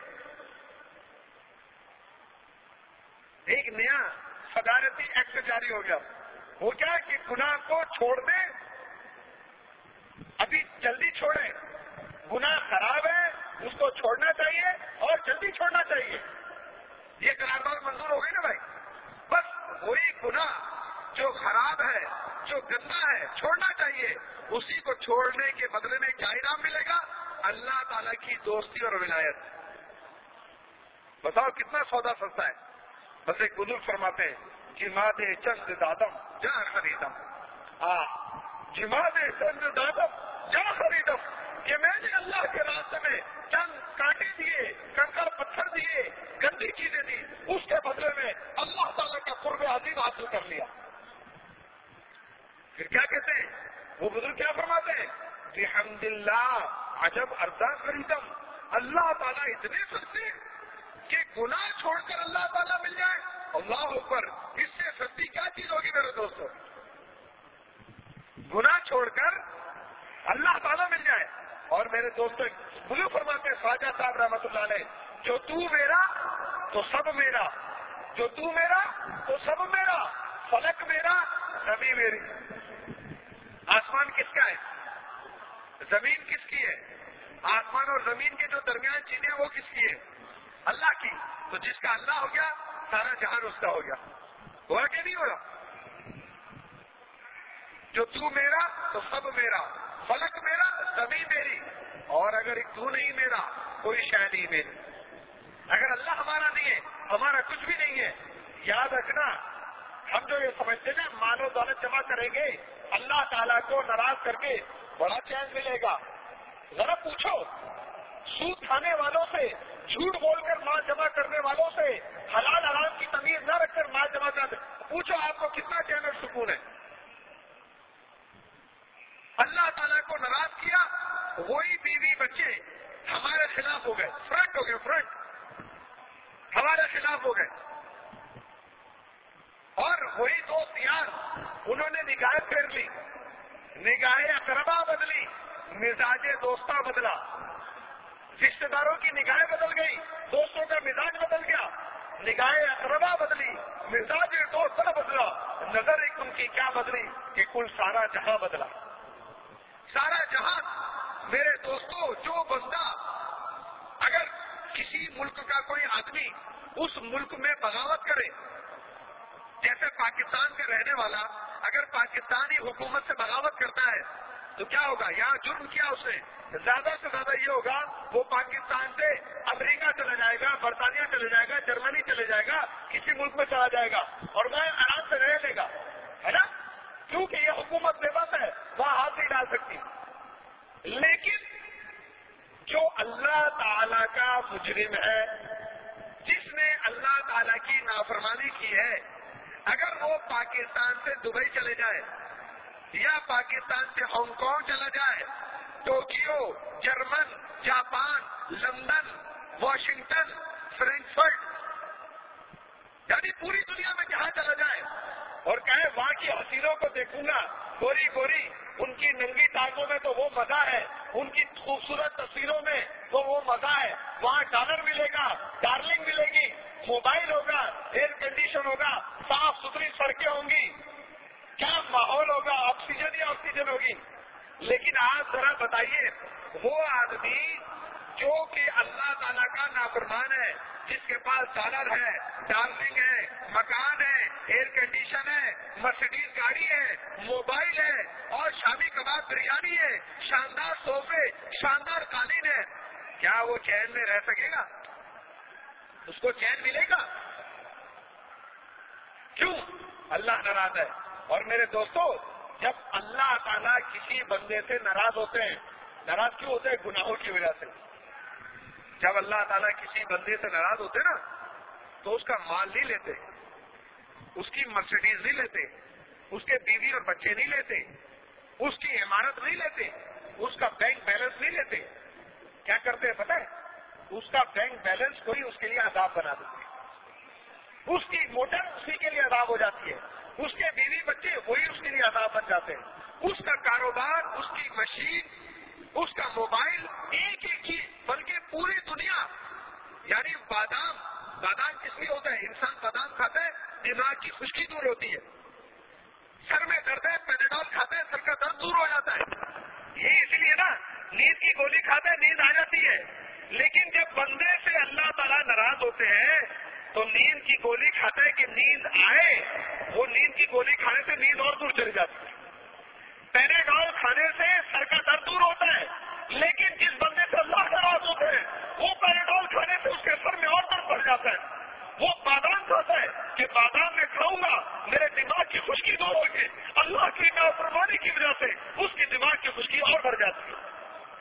ایک نیا صدارتی ایکٹ جاری ہو گیا. وہ کیا کہ گناہ کو چھوڑ دیں، ابھی جلدی چھوڑیں، گناہ خراب ہے اس کو چھوڑنا چاہیے اور جلدی چھوڑنا چاہیے. یہ قرارداد منظور ہو گئی نا بھائی. بس وہی گناہ جو خراب ہے، جو گندا ہے، چھوڑنا چاہیے. اسی کو چھوڑنے کے بدلے میں کیا انعام ملے گا؟ اللہ تعالیٰ کی دوستی اور ولایت. بتاؤ کتنا سودا سستا ہے. بس ایک بزرگ فرماتے ہیں، جما دے چند دادم جا خریدم. ہاں، جما دے چند دادم جا خریدم، کہ میں نے اللہ کے راستے میں چند کانٹے دیے، کنکر پتھر دیے، گندی چیزیں دی، اس کے بدلے میں اللہ تعالیٰ کا قرب عظیم حاصل کر لیا. پھر کیا کہتے ہیں وہ بزرگ، کیا فرماتے ہیں؟ بحمد اللہ عجب ارزاں خریدم. اللہ تعالیٰ اتنے سستے کہ گناہ چھوڑ کر اللہ تعالیٰ مل جائے. اللہ اوپر، اس سے سستی کیا چیز ہوگی میرے دوستوں؟ گناہ چھوڑ کر اللہ تعالیٰ مل جائے. اور میرے دوستوں بزرگ فرماتے ہیں خواجہ صاحب رحمۃ اللہ علیہ، جو تو میرا تو سب میرا، جو تو میرا تو سب میرا، فلک میرا زمین میری. آسمان کس کا ہے؟ زمین کس کی ہے؟ آسمان اور زمین کے جو درمیان چیزیں وہ کس کی ہے؟ اللہ کی. تو جس کا اللہ ہو گیا سارا جہان اس کا ہو گیا. ہوا کہ نہیں ہوا؟ جو تو میرا تو سب میرا، فلک میرا زمین میری. اور اگر ایک تو نہیں میرا کوئی شے نہیں میری. اگر اللہ ہمارا نہیں ہے ہمارا کچھ بھی نہیں ہے. یاد رکھنا، ہم جو یہ سمجھتے ہیں مال و دولت جمع کریں گے اللہ تعالیٰ کو ناراض کر کے بڑا چین ملے گا. ذرا پوچھو سود کھانے والوں سے، جھوٹ بول کر مال جمع کرنے والوں سے، حلال حرام کی تمیز نہ رکھ کر مال جمع کرتے، پوچھو آپ کو کتنا چین اور سکون ہے. اللہ تعالیٰ کو ناراض کیا، وہی بیوی بچے ہمارے خلاف ہو گئے، فرنٹ ہو گئے، فرنٹ ہمارے خلاف ہو گئے. اور وہی دوست یار انہوں نے نگاہ پھیر لی، نگاہ اقربا بدلی، مزاج دوستہ بدلا. رشتے داروں کی نگاہیں بدل گئی، دوستوں کا مزاج بدل گیا. نگاہ اقربا بدلی، مزاج دوستہ بدلا. نظر ایک ان کی کیا بدلی کہ کل سارا جہاں بدلا. سارا جہاں. میرے دوستوں، جو بندہ اگر کسی ملک کا کوئی آدمی اس ملک میں بغاوت کرے، جیسے پاکستان کا رہنے والا اگر پاکستانی حکومت سے بغاوت کرتا ہے تو کیا ہوگا؟ یہاں جرم کیا اس نے؟ زیادہ سے زیادہ یہ ہوگا وہ پاکستان سے امریکہ چلا جائے گا، برطانیہ چلے جائے گا، جرمنی چلے جائے گا، کسی ملک میں چلا جائے گا اور وہاں آرام سے رہ لے گا، ہے نا؟ کیونکہ یہ حکومت بے بس ہے، وہاں ہاتھ نہیں ڈال سکتی. لیکن جو اللہ تعالی کا مجرم ہے، جس نے اللہ تعالی کی نافرمانی کی ہے، اگر وہ پاکستان سے دبئی چلے جائے یا پاکستان سے ہانگ کانگ چلا جائے، Tokyo, German, Japan, London, Washington, Frankfurt, یعنی پوری دنیا میں جہاں چلا جائے اور کہے وہاں کی حسینوں کو دیکھوں گا، گوری گوری، ان کی ننگی ٹانگوں میں تو وہ مزہ ہے، ان کی خوبصورت تصویروں میں تو وہ مزہ ہے، وہاں ڈالر ملے گا، ڈارلنگ ملے گی، موبائل ہوگا، ایئر کنڈیشن ہوگا، صاف ستھری سڑکیں ہوں گی، کیا ماحول ہوگا، آکسیجن ہی آکسیجن ہوگی. لیکن آج ذرا بتائیے، وہ آدمی جو کہ اللہ تعالیٰ کا نافرمان ہے، جس کے پاس ڈالر ہے، ڈارلنگ ہے، مکان ہے، ایئر کنڈیشن ہے، مرسیڈیز گاڑی ہے، موبائل ہے اور شامی کباب بریانی ہے، شاندار صوفے، شاندار قالین ہے، کیا وہ چین میں رہ سکے گا؟ اس کو چین ملے گا؟ کیوں؟ اللہ ناراض ہے۔ اور میرے دوستو، جب اللہ تعالیٰ کسی بندے سے ناراض ہوتے ہیں، ناراض کیوں ہوتے ہیں؟ گناہوں کی وجہ سے۔ جب اللہ تعالیٰ کسی بندے سے ناراض ہوتے نا تو اس کا مال نہیں لیتے، اس کی مرسیڈیز نہیں لیتے، اس کے بیوی اور بچے نہیں لیتے، اس کی عمارت نہیں لیتے، اس کا بینک بیلنس نہیں لیتے۔ کیا کرتے ہیں پتہ ہے؟ اس کا بینک بیلنس کوئی اس کے لیے عذاب بنا دیتے ہیں، اس کی موٹر اسی کے لیے عذاب ہو جاتی ہے، اس کے بیوی بچے وہی اس کے لیے عذاب بن جاتے ہیں، اس کا کاروبار، اس کی مشین، اس کا موبائل، ایک ایک چیز، بلکہ پوری دنیا۔ یعنی بادام، بادام کس لیے ہوتا ہے؟ انسان بادام کھاتا ہے دماغ کی خشکی دور ہوتی ہے، سر میں درد ہے پیناڈول کھاتا ہے سر کا درد دور ہو جاتا ہے، یہ اس لیے نا نیند کی گولی کھاتا ہے نیند آ جاتی ہے۔ لیکن جب بندے سے اللہ تعالیٰ ناراض ہوتے ہیں تو نیند کی گولی کھاتا ہے کہ نیند آئے، وہ نیند کی گولی کھانے سے نیند اور دور چلی جاتی ہے، پیناڈول کھانے سے سر کا درد دور ہوتا ہے۔ لیکن جس بندے سے اللہ ناراض ہوتے ہیں وہ پیناڈول کھانے سے اس کے سر میں اور درد بڑھ جاتا ہے، وہ بادام کھاتا ہے کہ بادام میں کھاؤں گا میرے دماغ کی خشکی دور ہوگی، اللہ کی نافرمانی کی وجہ سے اس کی دماغ کی خشکی اور بڑھ جاتی ہے۔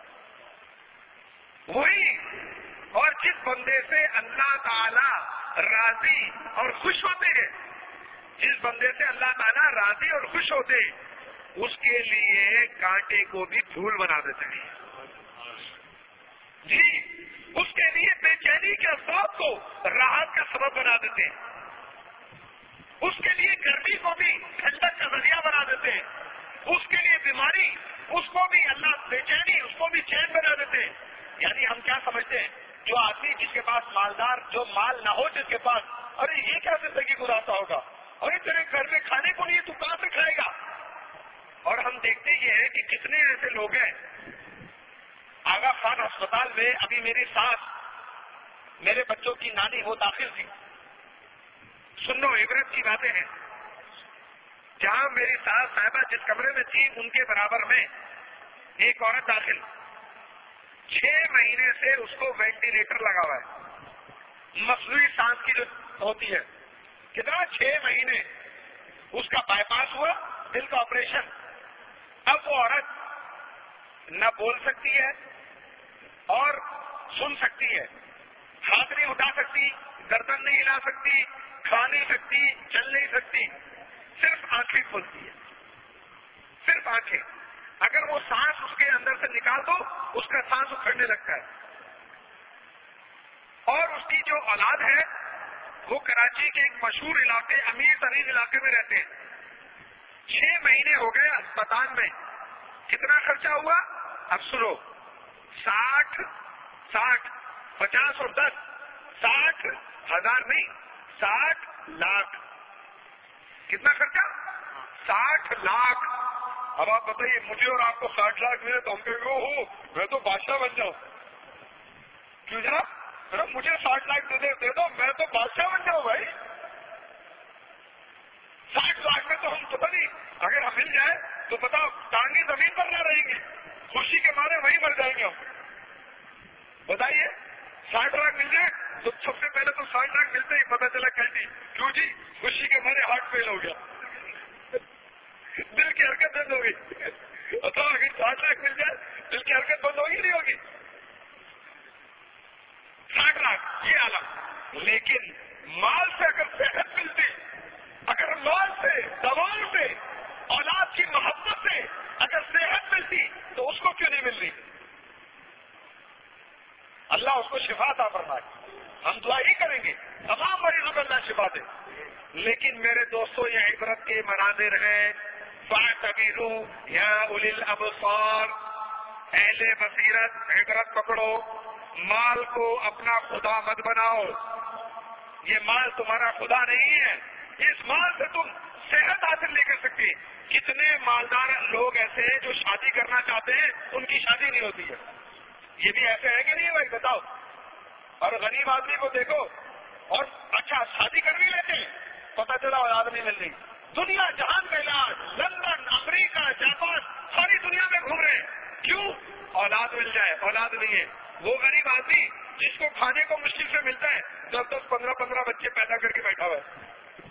وہی، اور جس بندے سے اللہ تعالی راضی اور خوش ہوتے ہیں، جس بندے سے اللہ تعالیٰ راضی اور خوش ہوتے ہیں، اس کے لیے کانٹے کو بھی پھول بنا دیتے ہیں، جی اس کے لیے بے چینی کے اسباب کو راحت کا سبب بنا دیتے ہیں، اس کے لیے گرمی کو بھی ٹھنڈک کا ذریعہ بنا دیتے ہیں، اس کے لیے بیماری، اس کو بھی اللہ بے چینی، اس کو بھی چین بنا دیتے ہیں۔ یعنی ہم کیا سمجھتے ہیں؟ جو آدمی جس کے پاس مالدار، جو مال نہ ہو جس کے پاس، ارے یہ کیا زندگی گزارتا ہوگا، ارے تیرے گھر میں کھانے کو نہیں تو کہاں سے کھائے گا؟ اور ہم دیکھتے یہ ہیں کہ کتنے ایسے لوگ ہیں۔ آغا خان ہسپتال میں ابھی میری ساس، میرے بچوں کی نانی وہ داخل تھی، سنو عبرت کی باتیں ہیں، جہاں میری ساس صاحبہ جس کمرے میں تھی ان کے برابر میں ایک عورت داخل، چھ مہینے سے اس کو وینٹیلیٹر لگا ہوا ہے، مصنوعی سانس کی جو ہوتی ہے، کتنا چھ مہینے اس کا بائی پاس ہوا، دل کا آپریشن۔ اب وہ عورت نہ بول سکتی ہے اور سن سکتی ہے، ہاتھ نہیں اٹھا سکتی، گردن نہیں ہلا سکتی، کھا نہیں سکتی، چل نہیں سکتی، صرف آنکھیں کھولتی ہے، صرف آنکھیں۔ اگر وہ سانس اس کے اندر سے نکال دو اس کا سانس اکھڑنے لگتا ہے۔ اور اس کی جو اولاد ہے وہ کراچی کے ایک مشہور علاقے، امیر ترین علاقے میں رہتے ہیں۔ چھ مہینے ہو گئے اسپتال میں، کتنا خرچہ ہوا؟ اب سنو، ساٹھ ساٹھ پچاس اور دس ساٹھ ہزار نہیں، ساٹھ لاکھ۔ کتنا خرچہ؟ ساٹھ لاکھ۔ اب آپ بتائیے مجھے اور آپ کو ساٹھ لاکھ ملے تو ہم کہیں گے ہو میں تو بادشاہ بن جاؤں، کیوں جناب؟ مجھے ساٹھ لاکھ دے دے دو میں تو بادشاہ بن جاؤں بھائی۔ ساٹھ لاکھ میں تو ہم پتہ نہیں اگر ہم مل جائے تو بتاؤ ٹانگیں زمین پر نہ رہیں گے، خوشی کے مارے وہیں مر جائیں گے ہم۔ بتائیے ساٹھ لاکھ مل جائے تو سب سے پہلے تو ساٹھ لاکھ ملتے ہی پتہ چلا کہتی کیوں جی خوشی کے مارے ہارٹ فیل ہو گیا، دل کی حرکت بند ہوگی۔ اگر ساٹھ لاکھ مل جائے دل کی حرکت بند ہوگی نہیں ہوگی؟ ساٹھ لاکھ یہ عالم۔ لیکن مال سے اگر صحت ملتی، اگر مال سے، دوام سے، اولاد کی محبت سے اگر صحت ملتی تو اس کو کیوں نہیں مل رہی؟ اللہ اس کو شفا عطا فرمائے، ہم دعا ہی کریں گے تمام مریضوں کو اللہ شفا دے۔ لیکن میرے دوستو یہ عبرت کے مناظر ہیں، فاعتبروا یا اولی الابصار، اہل بصیرت عبرت پکڑو، مال کو اپنا خدا مت بناؤ، یہ مال تمہارا خدا نہیں ہے، اس مال سے تم صحت حاصل نہیں کر سکتے۔ کتنے مالدار لوگ ایسے ہیں جو شادی کرنا چاہتے ہیں ان کی شادی نہیں ہوتی ہے، یہ بھی ایسے ہے کہ نہیں بھائی بتاؤ؟ اور غریب آدمی کو دیکھو اور اچھا شادی کر بھی لیتے ہیں، پتہ چلا اولاد نہیں مل رہی، دنیا جہان کا علاج، لندن، امریکہ، جاپان، ساری دنیا میں گھوم رہے ہیں، کیوں؟ اولاد مل جائے، اولاد نہیں ہے۔ وہ غریب آدمی جس کو کھانے کو مشکل سے ملتا ہے، دس دس پندرہ پندرہ بچے پیدا کر کے بیٹھا ہوا ہے،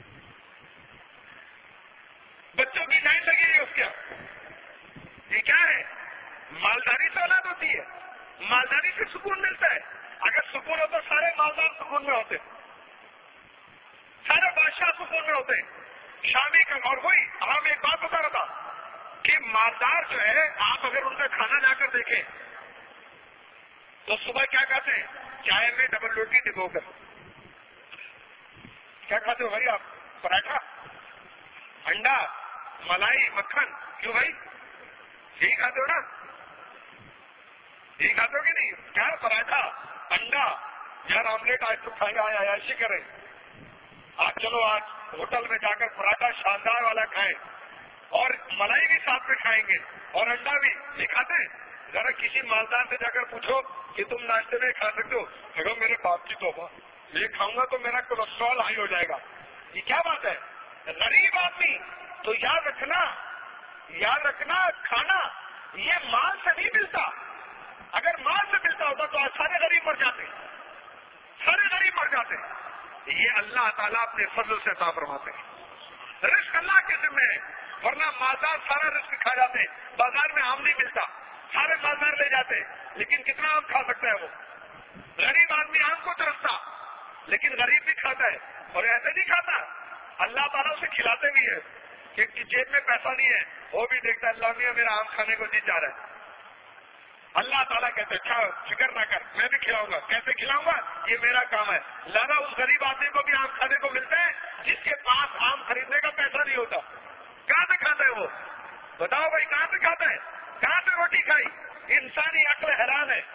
بچوں کی لائن لگی ہے اس کے، یہ کیا ہے؟ مالداری سے اولاد ہوتی ہے، مالداری سے سکون ملتا ہے۔ اگر سکون ہوتا سارے مالدار سکون میں ہوتے، سارے بادشاہ سکون میں ہوتے۔ شامی کا اور کوئی ہم ایک بات بتا رہا تھا کہ مالدار جو ہے، آپ اگر ان کا کھانا جا کر دیکھیں تو صبح کیا کھاتے ہیں؟ چائے میں ڈبل روٹی ڈبو کر۔ کیا کھاتے ہو بھائی آپ؟ پراٹھا، انڈا، ملائی، مکھن، کیوں بھائی؟ یہی کھاتے ہو نا؟ یہی کھاتے ہو کہ نہیں؟ کیا پراٹھا، انڈا، یار آملیٹ آج تو کھائیں گے، آیا ایسی کریں آج، چلو آج ہوٹل میں جا کر پراٹھا شاندار والا کھائیں اور ملائی بھی ساتھ میں کھائیں گے اور انڈا بھی، یہ کھاتے ہیں؟ ذرا کسی مالدار سے جا کر پوچھو کہ تم ناشتے میں کھا سکتے ہو، اگر میرے باپ کی توبہ، یہ کھاؤں گا تو میرا کولیسٹرول ہائی ہو جائے گا۔ یہ کیا بات ہے؟ غریب آدمی تو یاد رکھنا، یاد رکھنا کھانا یہ مال سے نہیں ملتا، اگر مال سے ملتا ہوتا تو آج سارے غریب مر جاتے، سارے غریب مر جاتے۔ یہ اللہ تعالیٰ اپنے فضل سے عطا فرماتے ہیں، رزق اللہ کے ذمہ ہے، ورنہ مالدار سارا رزق کھا جاتے، بازار میں آم نہیں ملتا، سارے مالدار لے جاتے، لیکن کتنا آم کھا سکتا ہے وہ؟ غریب آدمی آم کو ترستا، لیکن غریب بھی کھاتا ہے، اور ایسے نہیں کھاتا، اللہ تعالیٰ اسے کھلاتے بھی ہے کہ جیب میں پیسہ نہیں ہے، وہ بھی دیکھتا ہے اللہ میاں میرا آم کھانے کو جی جا رہا ہے، اللہ تعالیٰ کہتے ہیں اچھا فکر نہ کر، میں بھی کھلاؤں گا، کیسے کھلاؤں گا یہ میرا کام ہے۔ لانا اس غریب آدمی کو بھی آم کھانے کو ملتا ہے جس کے پاس آم خریدنے کا پیسہ نہیں ہوتا، کہاں سے کھاتا ہے وہ؟ بتاؤ بھائی کہاں سے کھاتا ہے؟ کہاں سے روٹی کھائی؟ انسانی عقل حیران ہے۔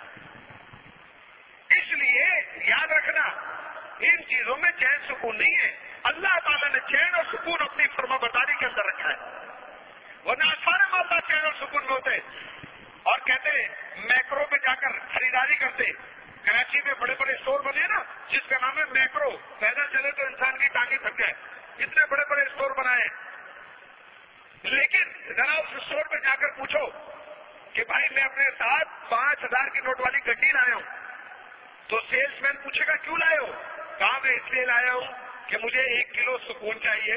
اس لیے یاد رکھنا ان چیزوں میں چین سکون نہیں ہے، اللہ تعالیٰ نے چین اور سکون اپنی فرما برداری کے اندر رکھا ہے، ورنہ سارے مالدار چین اور سکون میں ہوتے اور کہتے میکرو پہ جا کر خریداری کرتے۔ کراچی میں بڑے بڑے اسٹور بنے نا جس کا نام ہے میکرو، پیدل چلے تو انسان کی ٹانگیں تھک جائے، اتنے بڑے بڑے اسٹور بنائے، لیکن ذرا اس اسٹور پہ جا کر پوچھو کہ بھائی میں اپنے ساتھ پانچ ہزار کی نوٹ والی گڈی لایا ہوں، تو سیلس مین پوچھے گا کیوں لائے ہو؟ کہاں میں اس لیے لایا ہوں کہ مجھے ایک کلو سکون چاہیے۔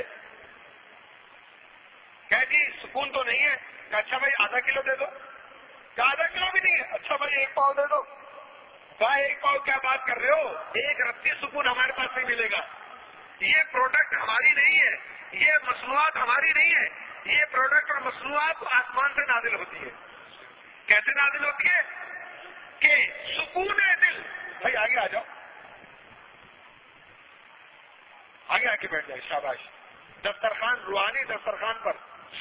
کہ جی سکون تو نہیں ہے، کہ اچھا بھائی آدھا کلو دے دو، کہ آدھا کلو بھی نہیں ہے، اچھا بھائی ایک پاؤ دے دو، کہا ایک پاؤ کیا بات کر رہے ہو، ایک رتی سکون ہمارے پاس نہیں ملے گا، یہ پروڈکٹ ہماری نہیں ہے، یہ مصنوعات ہماری نہیں ہے، یہ پروڈکٹ اور مصنوعات آسمان سے نازل ہوتی ہے۔ کیسے نازل ہوتی ہے؟ کہ سکون دل، بھائی آگے آ جاؤ، آگے آ کے بیٹھ جائے، شاباش، دسترخوان روحانی دسترخوان پر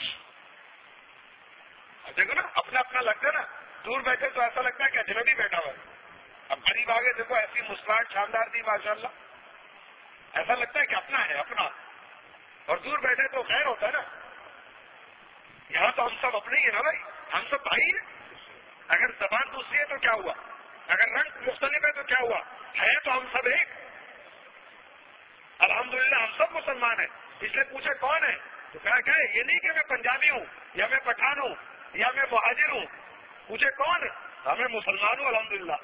دیکھو نا، اپنا اپنا لگتا ہے نا، دور بیٹھے تو ایسا لگتا ہے کہ اجنبی بیٹھا ہوا ہے، اب قریب آگے دیکھو ایسی مسکراہٹ شاندار دی ماشاءاللہ، ایسا لگتا ہے کہ اپنا ہے اپنا، اور دور بیٹھے تو خیر ہوتا ہے نا، یہاں تو ہم سب اپنے ہی ہیں نا بھائی، ہم سب بھائی ہیں، اگر زبان دوسری ہے تو کیا ہوا، اگر رنگ مختلف ہے تو کیا ہوا، ہے تو ہم سب ایک، الحمدللہ ہم سب مسلمان ہیں۔ اس نے پوچھا کون ہے تو کہا کہ یہ نہیں کہ میں پنجابی ہوں یا میں پٹھان ہوں یا میں مہاجر ہوں، پوچھے کون ہے، ہمیں مسلمان ہوں الحمدللہ۔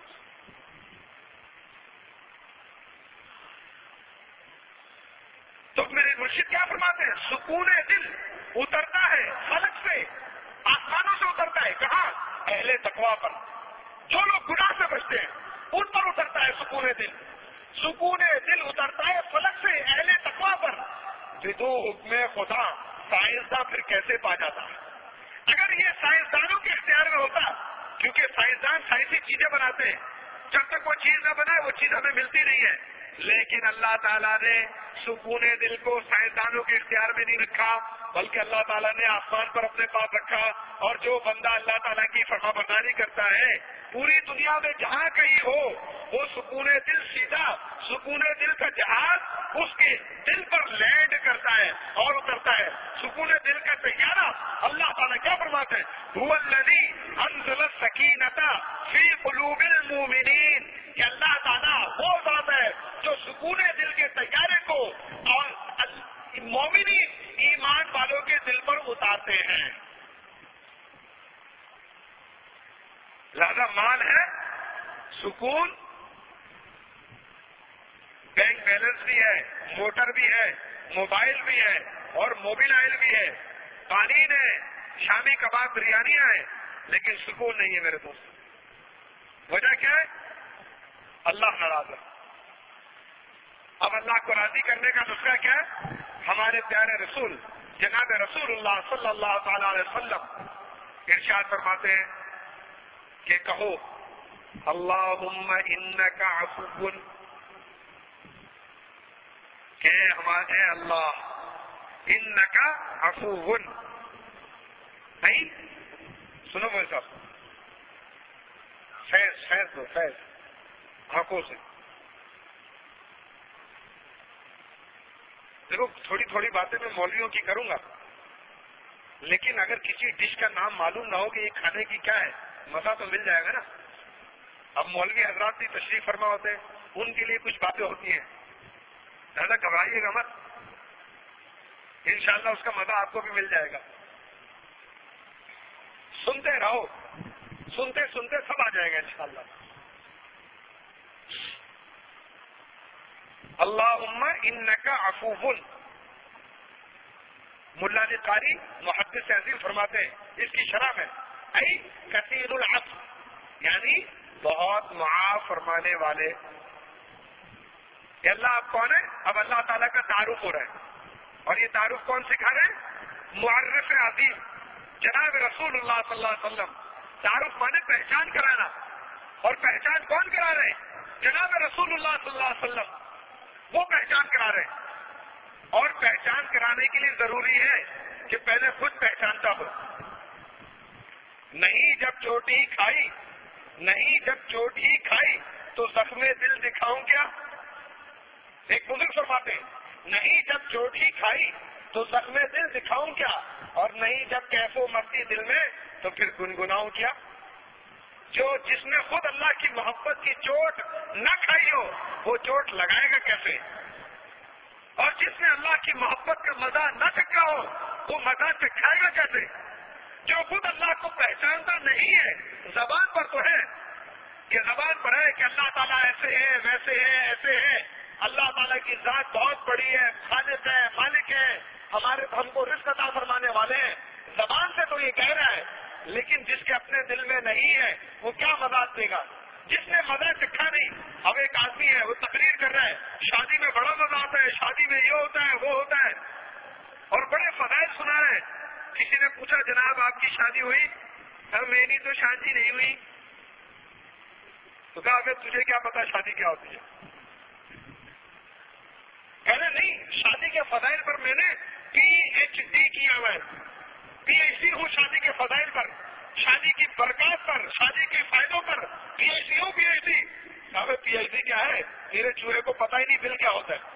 تو میرے مرشد کیا فرماتے ہیں؟ سکون دل اترتا ہے فلک سے، آسمانوں سے اترتا ہے، کہاں؟ اہل تقویٰ پر، جو لوگ گناہ سے بچتے ہیں ان پر اترتا ہے سکون دل، سکون دل اترتا ہے فلک سے اہل تقویٰ پر۔ بدو حکم خدا سائنسداں پھر کیسے پا جاتا ہے؟ اگر یہ سائنسدانوں کے اختیار میں ہوتا، کیونکہ سائنسدان سائنسی چیزیں بناتے ہیں، جب تک وہ چیز نہ بنائے وہ چیز ہمیں ملتی نہیں ہے، لیکن اللہ تعالیٰ نے سکون دل کو سائنسدانوں کے اختیار میں نہیں رکھا، بلکہ اللہ تعالیٰ نے آسمان پر اپنے پاس رکھا، اور جو بندہ اللہ تعالیٰ کی فرما برداری کرتا ہے پوری دنیا میں جہاں کہیں ہو، وہ سکون دل سیدھا سکون دل کا جہاز اس کے دل پر لینڈ کرتا ہے اور اترتا ہے۔ سکون دل کا طیارہ اللہ تعالیٰ کیا فرماتے ہیں؟ هو الذی انزل السکینۃ فی مال ہے، سکون، بینک بیلنس بھی ہے، موٹر بھی ہے، موبائل بھی ہے اور موبائل بھی ہے، قالین ہے، شامی کباب بریانیاں ہیں، لیکن سکون نہیں ہے میرے دوست۔ وجہ کیا ہے؟ اللہ ناراض ہے۔ اب اللہ کو راضی کرنے کا نسخہ کیا ہے؟ ہمارے پیارے رسول جناب رسول اللہ صلی اللہ تعالی علیہ وسلم ارشاد فرماتے ہیں کہ کہو اللہم انک عفو، کہ ہمارے اللہ انک عفو، نہیں سنو میرے صاحب، فیض فیض دو فیض آنکھوں سے دیکھو۔ تھوڑی تھوڑی باتیں میں مولویوں کی کروں گا، لیکن اگر کسی ڈش کا نام معلوم نہ ہو کہ یہ کھانے کی کیا ہے، مزہ تو مل جائے گا نا۔ اب مولوی حضرات بھی تشریف فرما ہوتے ہیں، ان کے لیے کچھ باتیں ہوتی ہیں، زیادہ گھبرائیے گا مت، انشاءاللہ اس کا مزہ آپ کو بھی مل جائے گا۔ سنتے رہو، سنتے سنتے سب آ جائے گا انشاءاللہ۔ اللہم انک عفو، ملا علی قاری محدث عظیم فرماتے ہیں اس کی شرح میں ای کثیر العفو، یعنی بہت معاف فرمانے والے۔ یہ اللہ آپ کون ہے؟ اب اللہ تعالیٰ کا تعارف ہو رہا ہے، اور یہ تعارف کون سکھا رہے ہیں؟ معرف عظیم جناب رسول اللہ صلی اللہ علیہ وسلم۔ تعارف مانے پہچان کرانا، اور پہچان کون کرا رہے ہیں؟ جناب رسول اللہ صلی اللہ علیہ وسلم، وہ پہچان کرا رہے ہیں۔ اور پہچان کرانے کے لیے ضروری ہے کہ پہلے خود پہچانتا ہو۔ نہیں جب چوٹ ہی کھائی، نہیں جب چوٹ ہی کھائی تو زخم دل دکھاؤں کیا؟ ایک بزرگ فرماتے ہیں نہیں جب چوٹ ہی کھائی تو زخم دل دکھاؤں کیا، اور نہیں جب کیف و مستی دل میں تو پھر گنگناؤں کیا؟ جو جس نے خود اللہ کی محبت کی چوٹ نہ کھائی ہو وہ چوٹ لگائے گا کیسے؟ اور جس نے اللہ کی محبت کا مزہ نہ چکھا ہو وہ مزہ چکھائے گا کیسے؟ جو خود اللہ کو پہچانتا نہیں ہے، زبان پر تو ہے کہ زبان پر ہے کہ اللہ تعالیٰ ایسے ہے، ویسے ہے، ایسے ہے، اللہ تعالیٰ کی ذات بہت بڑی ہے، خالق ہے، مالک ہے، ہمارے ہم کو رزق عطا فرمانے والے ہیں، زبان سے تو یہ کہہ رہا ہے، لیکن جس کے اپنے دل میں نہیں ہے وہ کیا مزہ دے گا؟ جس نے مزہ چکھا نہیں۔ اب ایک آدمی ہے وہ تقریر کر رہا ہے، شادی میں بڑا مزہ آتا ہے، شادی میں یہ ہوتا ہے، وہ ہوتا ہے، اور بڑے فضائل سنا رہے ہیں۔ کسی نے پوچھا جناب آپ کی شادی ہوئی؟ اب میری تو شادی نہیں ہوئی۔ تو کہا ابھی تجھے کیا پتا شادی کیا ہوتی ہے؟ کہنے نہیں، شادی کے فضائل پر میں نے پی ایچ ڈی کیا ہوا ہے، پی ایچ ڈی ہوں شادی کے فضائل پر، شادی کی برکات پر، شادی کے فائدوں پر پی ایچ ڈی ہوں پی ایچ ڈی۔ ابھی پی ایچ ڈی کیا ہے؟ تیرے چوہے کو پتہ ہی نہیں دل کیا ہوتا ہے۔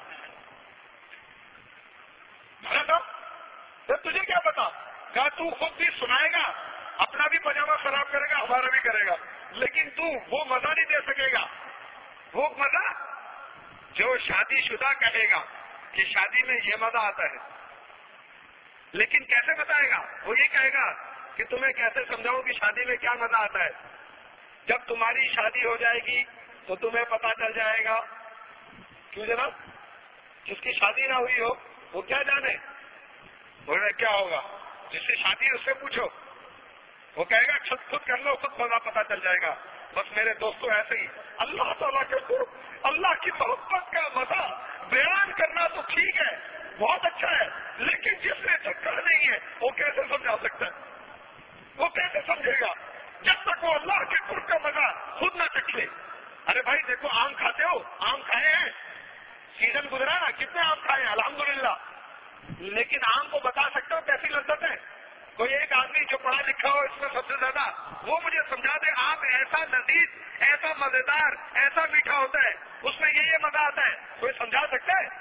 تو تجھے کیا پتا؟ کہا تو خود بھی سنائے گا، اپنا بھی پجامہ خراب کرے گا، ہمارا بھی کرے گا، لیکن تو وہ مزہ نہیں دے سکے گا۔ وہ مزہ جو شادی شدہ کہے گا کہ شادی میں یہ مزہ آتا ہے، لیکن کیسے بتائے گا؟ وہ یہ کہے گا کہ تمہیں کیسے سمجھاؤں کہ شادی میں کیا مزہ آتا ہے؟ جب تمہاری شادی ہو جائے گی تو تمہیں پتا چل جائے گا۔ کیوں جناب؟ جس کی شادی نہ ہوئی ہو وہ کیا جانے؟ بولے کیا ہوگا؟ جس سے شادی ہے اس سے پوچھو، وہ کہے گا خود خود کر لو، خود مزہ پتا چل جائے گا۔ بس میرے دوستوں ایسے ہی اللہ تعالیٰ کے قرب، اللہ کی محبت کا مزہ بیان کرنا تو ٹھیک ہے، بہت اچھا ہے، لیکن جس نے چکا نہیں ہے وہ کیسے سمجھا سکتا ہے؟ وہ کیسے سمجھے گا جب تک وہ اللہ کے قرب کا مزہ خود نہ چکھے؟ ارے بھائی دیکھو، آم کھاتے ہو، آم کھائے ہیں، سیزن گزرا نا، کتنے آم کھائے ہیں الحمدللہ، لیکن آم کو بتا سکتے ہو کیسی لذت ہے؟ کوئی ایک آدمی جو پڑھا لکھا ہو اس میں سب سے زیادہ، وہ مجھے سمجھا دے آم ایسا لذیذ، ایسا مزیدار، ایسا میٹھا ہوتا ہے، اس میں یہ یہ مزہ آتا ہے، کوئی سمجھا سکتا ہے؟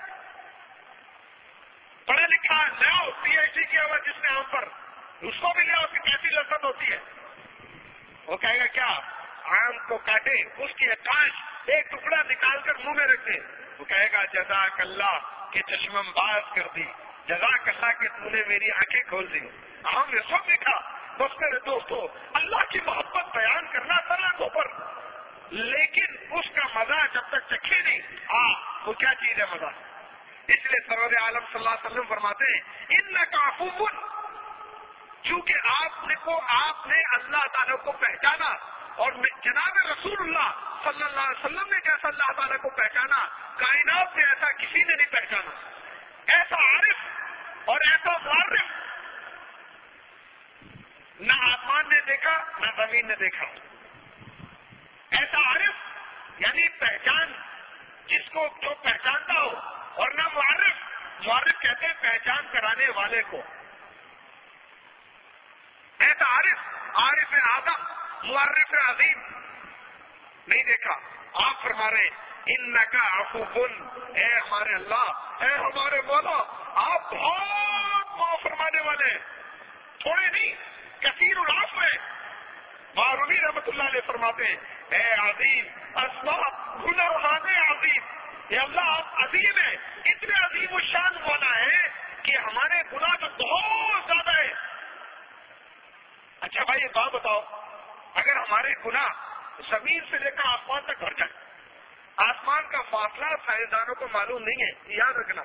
پڑھا لکھا لاؤ، پی ایچ ڈی کیا ہوا جس نے آم پر، اس کو بھی لاؤ کہ کیسی لذت ہوتی ہے۔ وہ کہے گا کیا؟ آم کو کاٹے، اس کی کاش ایک ٹکڑا نکال کر منہ میں رکھے، وہ کہے گا جزاک اللہ کہ چشمم باز کر دی، جزاک اللہ کہ تم نے میری آنکھیں کھول دی۔ ہم نے سب دیکھا۔ بس میرے دوستو، اللہ کی محبت بیان کرنا سلاخوں پر، لیکن اس کا مزہ جب تک چکھے نہیں آ وہ کیا چیز ہے مزہ. اس لیے سرور عالم صلی اللہ علیہ وسلم فرماتے ہیں انک عفو، چونکہ آپ نے کو آپ نے اللہ تعالیٰ کو پہچانا، اور جناب رسول اللہ صلی اللہ علیہ وسلم نے جیسا اللہ تعالیٰ کو پہچانا کائنات میں ایسا کسی نے نہیں پہچانا. ایسا عارف اور ایسا معرف نہ آسمان نے دیکھا نہ زمین نے دیکھا. ایسا عارف یعنی پہچان جس کو جو پہچانتا ہو، اور نہ معرف. معرف کہتے ہیں پہچان کرانے والے کو. ایسا عارف عارف اعظم معرف عظیم نہیں دیکھا. آپ فرما رہے انک عفو، اے ہمارے اللہ، اے ہمارے مولا، آپ بہت معاف فرمانے والے ہیں، تھوڑے نہیں کثیر العفو ہے. معروی رحمۃ اللہ علیہ فرماتے ہیں اے عظیم اسما گناہان عظیم، اے اللہ آپ عظیم ہیں، اتنے عظیم الشان مولا ہے کہ ہمارے گناہ تو بہت زیادہ ہے. اچھا بھائی یہ بات بتاؤ، اگر ہمارے گناہ زمین سے لے کر آسمان تک بڑھ جائے، آسمان کا فاصلہ سائنسدانوں کو معلوم نہیں ہے، یاد رکھنا.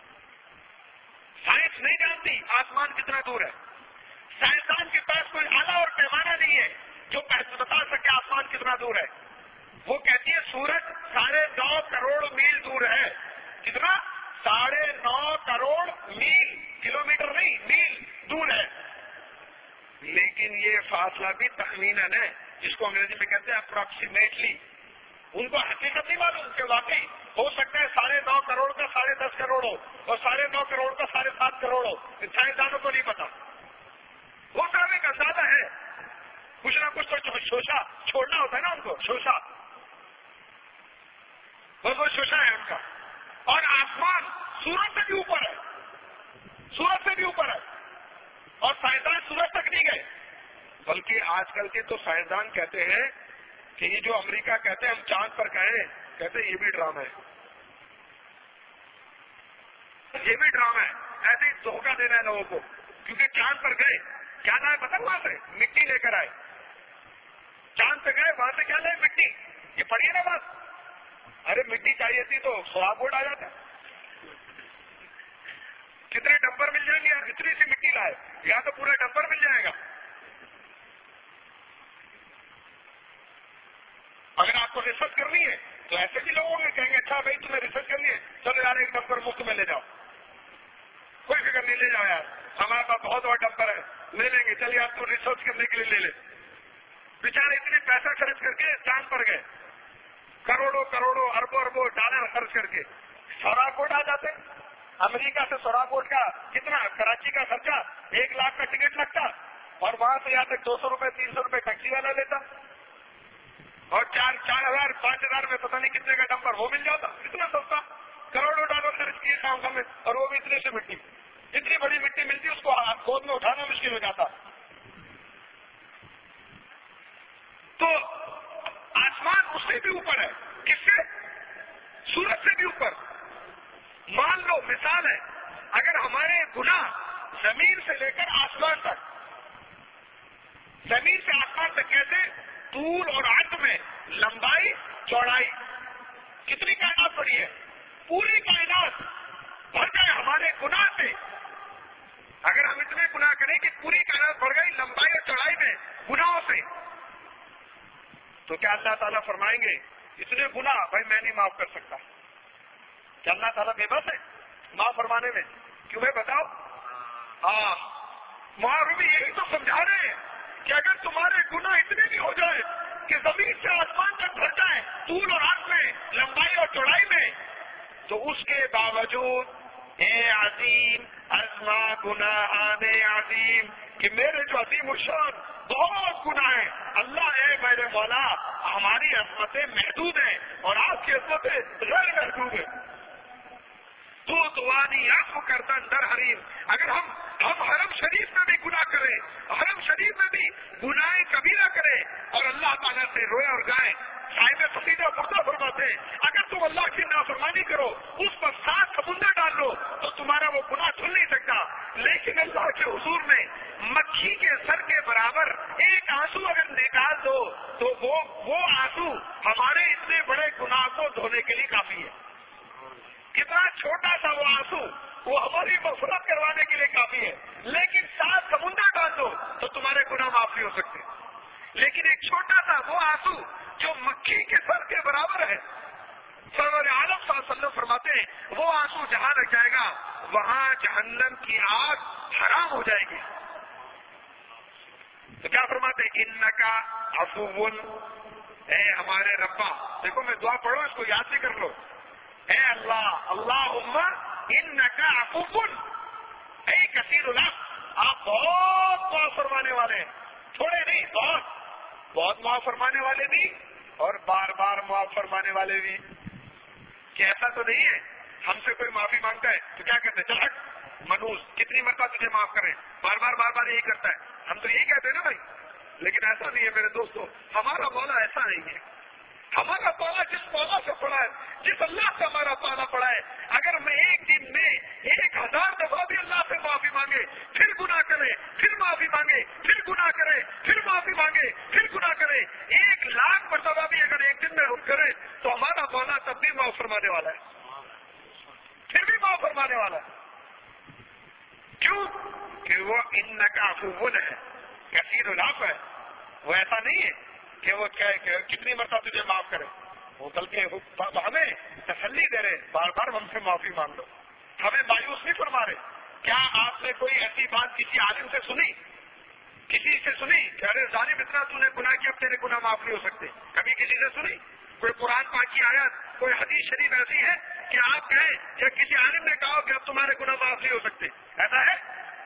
سائنس نہیں جانتی آسمان کتنا دور ہے. سائنسدان کے پاس کوئی آلہ اور پیمانہ نہیں ہے جو بتا سکے آسمان کتنا دور ہے. وہ کہتی ہے سورج ساڑھے نو کروڑ میل دور ہے. کتنا؟ ساڑھے نو کروڑ میل، کلو میٹر نہیں، میل دور ہے. لیکن یہ فاصلہ بھی تخمیناً ہے، جس کو انگریزی میں کہتے ہیں اپروکسیمیٹلی. ان کو حقیقت نہیں معلوم کہ واقعی ہو سکتا ہے ساڑھے نو کروڑ کا ساڑھے دس کروڑ ہو، اور ساڑھے نو کروڑ کا ساڑھے سات کروڑ ہو. سائنسدانوں کو نہیں پتا. وہ صاحب ایک اندازہ ہے، کچھ نہ کچھ تو شوشا چھوڑنا ہوتا ہے نا ان کو، شوشا بس وہ شوشا ہے ان کا. اور آسمان سورج سے بھی اوپر ہے، سورج سے بھی اوپر ہے، اور سائنسدان سورج تک نہیں گئے. بلکہ آج کل کے تو سائنسدان کہتے ہیں کہ یہ جو امریکہ کہتے ہیں ہم چاند پر گئے، کہتے ہیں یہ بھی ڈرامہ ہے، یہ بھی ڈرامہ ہے. ایسے ہی دھوکہ دینا ہے لوگوں کو، کیونکہ چاند پر گئے کیا لائے پتہ وہاں سے مٹی لے کر آئے. چاند پہ گئے وہاں سے کیا لائے مٹی. یہ پڑھیے نا بات. ارے مٹی چاہیے تھی تو سواب بورڈ آ جاتا. کتنے ڈبر مل جائیں گے یار، اتنی سی مٹی لائے، یا تو پورا ڈبر مل جائے گا. اگر آپ کو ریسرچ کرنی ہے تو ایسے بھی لوگ ہوں گے کہیں گے اچھا بھائی تمہیں ریسرچ کرنی ہے، چلو یار ایک ڈبر مفت میں لے جاؤ، کوئی فکر نہیں، لے جاؤ یار، ہمارے پاس بہت بڑا ڈبر ہے، لے لیں گے، چلیے آپ کو ریسرچ کرنے کے لیے لے لیں. بیچارے اتنے پیسہ خرچ کر کے چاند پر گئے، کروڑوں کروڑوں اربوں اربوں ڈالر خرچ کر کے. سورا کوٹ آ جاتے. امریکہ سے سورا کوٹ کا کتنا، کراچی کا خرچہ ایک لاکھ کا ٹکٹ لگتا، اور وہاں سے یہاں تک دو سو روپے تین سو روپے ٹیکسی والا لیتا، اور چار چار ہزار پانچ ہزار میں پتہ نہیں کتنے کا ڈمپر وہ مل جاتا. اتنا سستا، کروڑوں ڈالر خرچ کیے کام کا میں، اور وہ بھی اتنے سے مٹی، اتنی بڑی مٹی ملتی اس کو گود میں اٹھانا مشکل ہو جاتا. تو آسمان اس سے بھی اوپر ہے، کس سے؟ سورج سے بھی اوپر. مان لو مثال ہے، اگر ہمارے گناہ زمین سے لے کر آسمان تک، زمین سے آسمان تک کیسے طول اور عرض میں، لمبائی چوڑائی، کتنی کائنات پڑی ہے؟ پوری کائنات بھر جائے ہمارے گناہ سے. اگر ہم اتنے گناہ کریں کہ پوری کائنات بڑھ گئی لمبائی اور چوڑائی میں گناہوں سے، تو کیا اللہ تعالیٰ فرمائیں گے اتنے گناہ بھائی میں نہیں معاف کر سکتا؟ کیا اللہ تعالیٰ بے بس ہے معاف فرمانے میں؟ کیوں ہے بتاؤ؟ ہاں معروی یہی تو سمجھا رہے ہیں کہ اگر تمہارے گناہ اتنے بھی ہو جائے کہ زمین سے آسمان تک بھر جائے طول اور عرض میں، لمبائی اور چوڑائی میں، تو اس کے باوجود اے عظیم ازما گناہان عظیم، کہ میرے جو عظیم الشان بہت گناہ ہیں، اللہ اے میرے مولا ہماری عظمتیں محدود ہیں اور آپ کی عظمتیں غیر محدود ہیں. تو دوانی عفو کردن در حریم. اگر ہم ہم حرم شریف میں بھی گناہ کریں، حرم شریف میں بھی گناہ کبیرہ کریں اور اللہ تعالیٰ سے روئے اور گائیں साहिब कसीदा मुर्दा फरमाते हैं, अगर तुम अल्लाह की नाफरमानी करो, उस पर सात समुंदर डाल लो तो तुम्हारा वो गुनाह धुल नहीं सकता। लेकिन अल्लाह के हुजूर में मक्खी के सर के बराबर एक आंसू अगर निकाल दो तो वो वो आंसू हमारे इतने बड़े गुनाह को धोने के लिए काफी है। कितना छोटा सा वो आंसू वो हमारी मफरत करवाने के लिए काफी है। लेकिन सात समुंदर डाल दो तो तुम्हारे गुनाह माफ नहीं हो सकते। लेकिन एक छोटा सा वो आंसू जो मक्खी के सर के बराबर है, सरवर आलम सल्लल्लाहु अलैहि वसल्लम फरमाते हैं वो आंसू जहां लग जाएगा वहां जहन्नम की आग हराम हो जाएगी। तो क्या फरमाते हैं, इन्नका अफूवुन, ए हमारे रब्बा, देखो मैं दुआ पढ़ो इसको याद भी कर लो, ए अल्लाह, अल्लाहुम्मा इन्नका अफूवुन, ए कसीरुल अफ़्व, आप बहुत माफ फरमाने वाले हैं, थोड़े नहीं बहुत बहुत माफ फरमाने वाले भी और बार बार माफ फरमाने वाले भी। कि ऐसा तो नहीं है हमसे कोई माफी मांगता है तो क्या कहते हैं, चल हट मनूस, कितनी मरतबा तुझे माफ करें, बार बार बार बार यही करता है, हम तो यही कहते हैं ना भाई। लेकिन ऐसा नहीं है मेरे दोस्तों, हमारा मौला ऐसा नहीं है। हमारा पाला जिस मौला से पड़ा है, जिस अल्लाह से हमारा पाला पड़ा है, अगर मैं एक दिन में एक हजार दफा भी अल्लाह से माफी मांगे, फिर गुनाह करे, फिर माफी मांगे, फिर गुनाह करे, फिर माफी मांगे, फिर गुनाह करे, एक लाख मरतबा भी अगर एक दिन में हम करें तो हमारा मौला तब भी माफ फरमाने वाला है, फिर भी माफ फरमाने वाला है। क्यों? कि वो इन्नका अफूवुन है, कसीरुल अफ़्व है। वो ऐसा नहीं है कि वो क्या है, कितनी मरतबा तुझे माफ करे, वो बल्कि हमें तसल्ली दे रहे, बार बार हमसे माफी मांग लो, हमें मायूस नहीं फरमा रहे। क्या आपने कोई ऐसी बात किसी आलिम से सुनी, किसी से सुनी कि अरे जालिम इतना तूने गुनाह किया अब तेरे गुनाह माफ नहीं हो सकते? कभी किसी से सुनी? कोई कुरान पाक की आयत, कोई हदीस शरीफ ऐसी है कि आप कहें या किसी आलिम ने कहा कि अब तुम्हारे गुनाह माफ नहीं हो सकते? ऐसा है?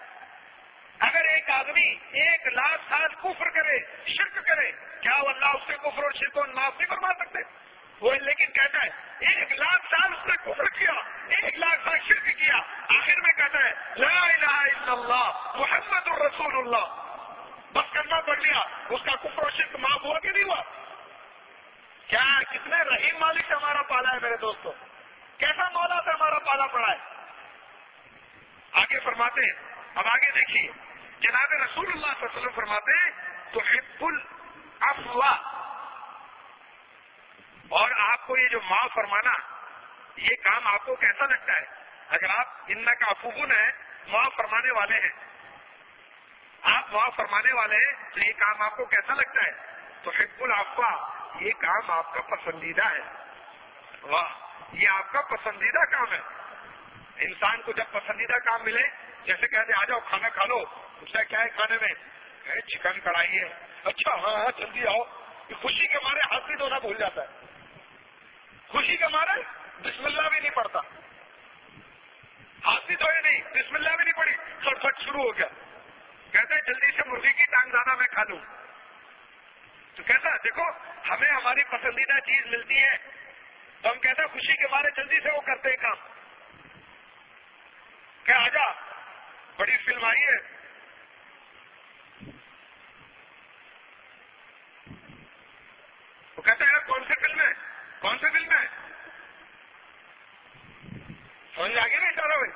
अगर एक आदमी एक लाख साल कुफ्र करे, शिर्क करे, क्या वो अल्लाह उससे कुफ्र और शिर्क को माफ नहीं फरमा सकते? वो लेकिन कहता है एक लाख साल उसने कुफ्र किया, एक लाख साल शिर्क किया, आखिर में कहता है ला इलाहा इल्लल्लाह मुहम्मदुर रसूलुल्लाह, बस कलमा पढ़ लिया, उसका कुफ्र और शिर्क माफ हुआ कि नहीं हुआ? क्या कितने रहीम मालिक से हमारा पाला है मेरे दोस्तों, कैसा मौला से हमारा पाला पड़ा है। आगे फरमाते हैं, अब आगे देखिए, जनाब रसूलुल्लाह सल्लल्लाहु अलैहि वसल्लम फरमाते हैं तो हिब्बुल अफ़्वा, और आपको ये जो माफ फरमाना, ये काम आपको कैसा लगता है? अगर आप इन्नका अफूवुन है, माफ फरमाने वाले हैं, आप माफ फरमाने वाले हैं, तो ये काम आपको कैसा लगता है? तो हिब्बुल अफ़्वा, ये काम आपका पसंदीदा है। वाह, ये आपका पसंदीदा काम है। इंसान को जब पसंदीदा काम मिले, जैसे कहते आ जाओ खाना खा लो, उसका क्या है खाने में, चिकन कढ़ाई है, अच्छा हाँ हाँ जल्दी आओ, खुशी के मारे हाथ भी धोना भूल जाता है, खुशी के मारे बिस्मिल्लाह भी नहीं पड़ता, हाथ भी धोए नहीं, बिस्मिल्लाह भी नहीं पड़ी, खटखट शुरू हो गया, कहता है जल्दी से मुर्गी की टांग दाना मैं खा लूं। तो कहता है देखो हमें हमारी पसंदीदा चीज मिलती है तो हम कहते हैं खुशी के मारे जल्दी से वो करते हैं काम। क्या आजा बड़ी फिल्म आई है, वो कहते हैं कौन सी फिल्म है, कौन सी फिल्म है, समझ आ गया ना इशारा भाई?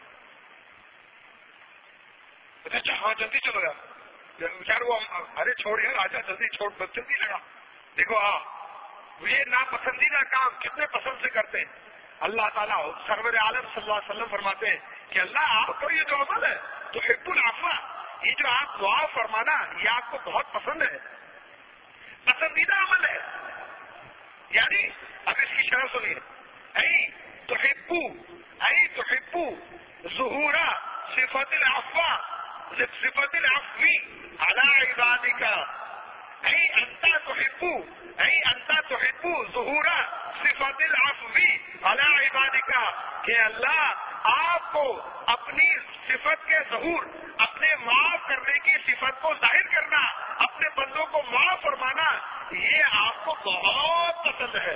अच्छा हाँ जल्दी चलो यार, यार वो अरे छोड़ यार आजा जल्दी छोड़, बस जल्दी लगा। देखो हाँ ये नापसंदीदा काम कितने पसंद से करते हैं। अल्लाह ताला सरवर आलम सल्लल्लाहु अलैहि वसल्लम फरमाते हैं कि अल्लाह आपको ये जो अमल है तो हिब्बुल अफ़्वा, ये जो आप दुआ फरमाना ये आपको बहुत पसंद है, पसंदीदा अमल है। यानी अब इसकी शरह सुनिए, ऐ तुहिब्बु ऐ तुहिब्बु ज़ुहूरा सिफ़तिल अफ़्वा सिफ़तिल अफ़्वी अला इबादिका, ऐ अंता तुहिब्बु ऐ अंता तुहिब्बु ज़ुहूरा सिफ़तिल अफ़्वी अला इबादिका, कि अल्लाह आपको अपनी सिफत के ज़हूर, अपने माफ करने की सिफत को जाहिर करना, अपने बंदों को माफ फरमाना, ये आपको बहुत पसंद है।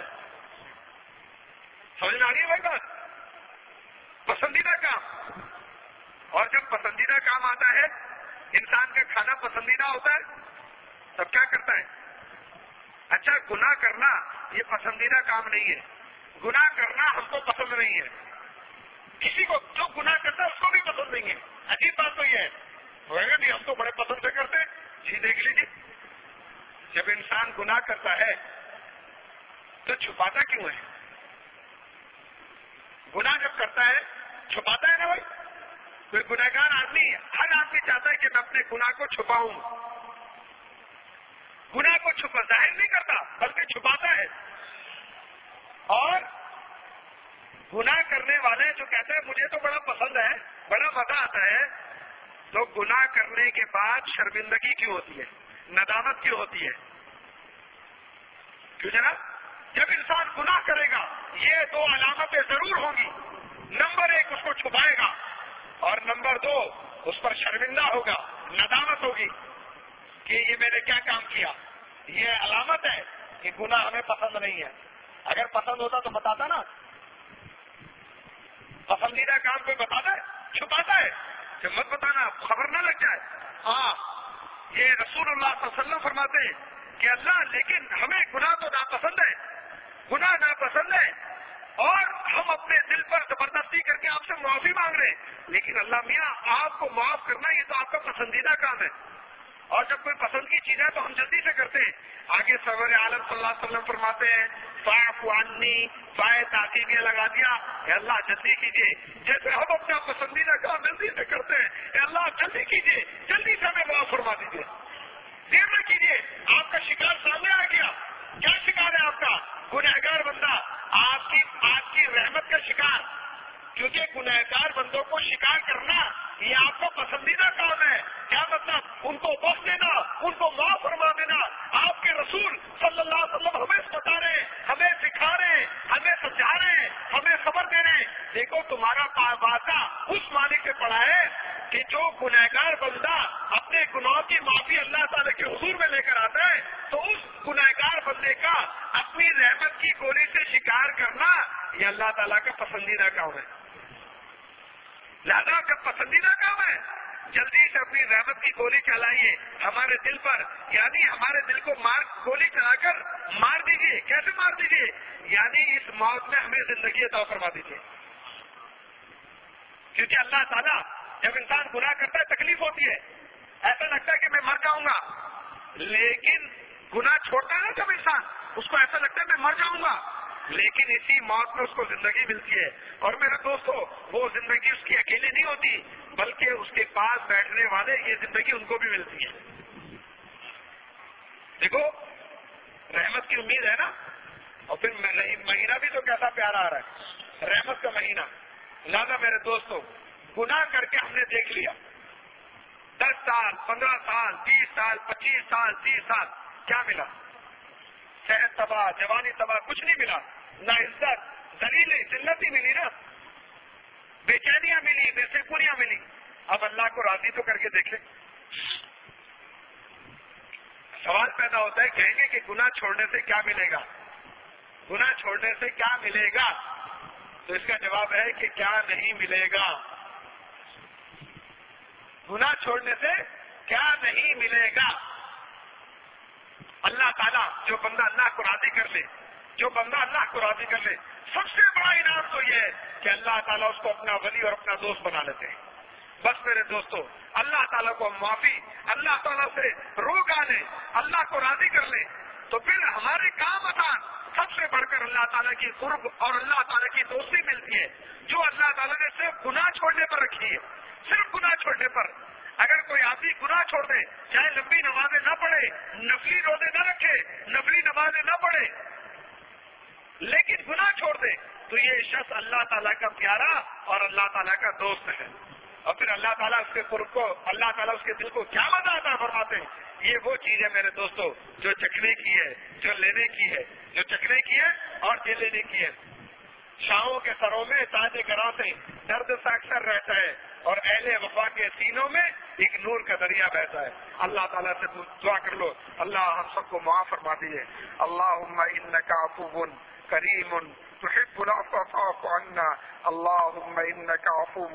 समझ में आ रही है भाई बात? पसंदीदा काम। और जब पसंदीदा काम आता है, इंसान का खाना पसंदीदा होता है, तब क्या करता है? اچھا گناہ کرنا یہ پسندیدہ کام نہیں ہے، گناہ کرنا ہم کو پسند نہیں ہے، کسی کو جو گناہ کرتا ہے اس کو بھی پسند نہیں ہے. عجیب بات تو یہ ہے، نہیں ہم تو بڑے پسند سے کرتے ہیں. جی دیکھ لیجیے، جب انسان گناہ کرتا ہے تو چھپاتا کیوں ہے؟ گناہ جب کرتا ہے چھپاتا ہے نا بھائی. کوئی گناہگار آدمی، ہر آدمی چاہتا ہے کہ میں اپنے گناہ کو چھپاؤں، گناہ کو چھپا ظاہر نہیں کرتا بلکہ چھپاتا ہے. اور گناہ کرنے والے جو کہتے ہیں مجھے تو بڑا پسند ہے، بڑا مزہ آتا ہے، تو گناہ کرنے کے بعد شرمندگی کیوں ہوتی ہے، ندامت کیوں ہوتی ہے؟ کیوں جناب؟ جب انسان گناہ کرے گا یہ دو علامتیں ضرور ہوں گی. نمبر ایک اس کو چھپائے گا، اور نمبر دو اس پر شرمندہ ہوگا، ندامت ہوگی کہ یہ میں نے کیا کام کیا. یہ علامت ہے کہ گناہ ہمیں پسند نہیں ہے. اگر پسند ہوتا تو بتاتا نا. پسندیدہ کام کوئی بتاتا ہے؟ چھپاتا ہے کہ مت بتانا، خبر نہ لگ جائے. ہاں یہ رسول اللہ صلی اللہ علیہ وسلم فرماتے ہیں کہ اللہ لیکن ہمیں گناہ تو ناپسند ہے، گناہ ناپسند ہے، اور ہم اپنے دل پر زبردستی کر کے آپ سے معافی مانگ رہے ہیں، لیکن اللہ میاں آپ کو معاف کرنا یہ تو آپ کا پسندیدہ کام ہے، اور جب کوئی پسند کی چیز ہے تو ہم جلدی سے کرتے ہیں. آگے سرور عالم صلی اللہ علیہ وسلم فرماتے ہیں فاعف عنی، فائے تاکیدیہ لگا دیا کہ اللہ جلدی کیجیے. جیسے ہم اپنا پسندیدہ کام جلدی سے کرتے ہیں کہ اللہ جلدی کیجیے، جلدی سے ہمیں معاف فرما دیجیے، دیر نہ کیجیے. آپ کا شکار سامنے آ گیا. کیا شکار ہے آپ کا؟ گنہگار بندہ، آپ کی آپ کی رحمت کا شکار. کیونکہ گنہگار بندوں کو شکار کرنا یہ آپ کا پسندیدہ کام ہے. کیا مطلب؟ ان کو بخش دینا، ان کو معاف فرما دینا. آپ کے رسول صلی اللہ علیہ وسلم ہمیں بتا رہے ہیں، ہمیں سکھا رہے ہیں، ہمیں سمجھا رہے ہیں، ہمیں خبر دے رہے ہیں. دیکھو تمہارا وعدہ اس مالک سے پڑا ہے کہ جو گنہگار بندہ اپنے گناہوں کی معافی اللہ تعالیٰ کے حضور میں لے کر آتا ہے تو اس گنہگار بندے کا اپنی رحمت کی گولی سے شکار کرنا یہ اللہ تعالیٰ کا پسندیدہ کام ہے. لہذا کا پسندیدہ کام ہے. جلدی سے اپنی رحمت کی گولی چلائیے ہمارے دل پر، یعنی ہمارے دل کو مار گولی چلا کر مار دیجیے. کیسے مار دیجیے؟ یعنی اس موت میں ہمیں زندگی عطا فرما دیجیے. کیونکہ اللہ تعالیٰ جب انسان گناہ کرتا ہے تکلیف ہوتی ہے، ایسا لگتا ہے کہ میں مر جاؤں گا، لیکن گناہ چھوڑتا ہے نا جب انسان، اس کو ایسا لگتا ہے میں مر جاؤں گا، لیکن اسی موت میں اس کو زندگی ملتی ہے. اور میرے دوستو وہ زندگی اس کی اکیلے نہیں ہوتی بلکہ اس کے پاس بیٹھنے والے یہ زندگی ان کو بھی ملتی ہے. دیکھو رحمت کی امید ہے نا. اور پھر مہینہ بھی تو کیسا پیارا آ رہا ہے، رحمت کا مہینہ. لہٰذا میرے دوستو گناہ کر کے ہم نے دیکھ لیا، دس سال پندرہ سال بیس سال پچیس سال تیس سال کیا ملا؟ صحت تباہ، جوانی تباہ، کچھ نہیں ملا. نہ عزت، ذلیل ذلت ہی ملی نا، بے چینیاں ملی، بے سکونیاں ملی. اب اللہ کو راضی تو کر کے دیکھیں. سوال پیدا ہوتا ہے کہیں گے کہ گناہ چھوڑنے سے کیا ملے گا، گناہ چھوڑنے سے کیا ملے گا؟ تو اس کا جواب ہے کہ کیا نہیں ملے گا. گناہ چھوڑنے سے کیا نہیں ملے گا؟ اللہ تعالیٰ جو بندہ اللہ کو راضی کر لے، جو بندہ اللہ کو راضی کر لے، سب سے بڑا انعام تو یہ ہے کہ اللہ تعالیٰ اس کو اپنا ولی اور اپنا دوست بنا لیتے ہیں. بس میرے دوستو اللہ تعالیٰ کو معافی، اللہ تعالیٰ سے روک آنے، اللہ کو راضی کر لیں تو پھر ہمارے کام آسان. سب سے بڑھ کر اللہ تعالیٰ کی قرب اور اللہ تعالیٰ کی دوستی ملتی ہے جو اللہ تعالیٰ نے صرف گناہ چھوڑنے پر رکھی ہے. صرف گناہ چھوڑنے پر. اگر کوئی آدمی گناہ چھوڑ دے، چاہے لمبی نمازیں نہ پڑھے، نفلی روزے نہ رکھے، نفلی نمازیں نہ پڑھے، لیکن گناہ چھوڑ دے تو یہ شخص اللہ تعالیٰ کا پیارا اور اللہ تعالیٰ کا دوست ہے. اور پھر اللہ تعالیٰ اس کے قرب کو، اللہ تعالیٰ اس کے دل کو کیا مزہ آتا فرماتے ہیں. یہ وہ چیز ہے میرے دوستو جو چکھنے کی ہے، جو لینے کی ہے، جو چکھنے کی ہے اور جو لینے کی ہے. شاہوں کے سروں میں تاج گراں سے درد سا اکثر رہتا ہے اور اہل وفا کے سینوں میں ایک نور کا دریا بہتا ہے. اللہ تعالیٰ سے دعا کر لو اللہ ہم سب کو معاف فرما دیجیے. اللہم انک عفو کریم تحب العفو فاعف عنا. اللہم انک عفو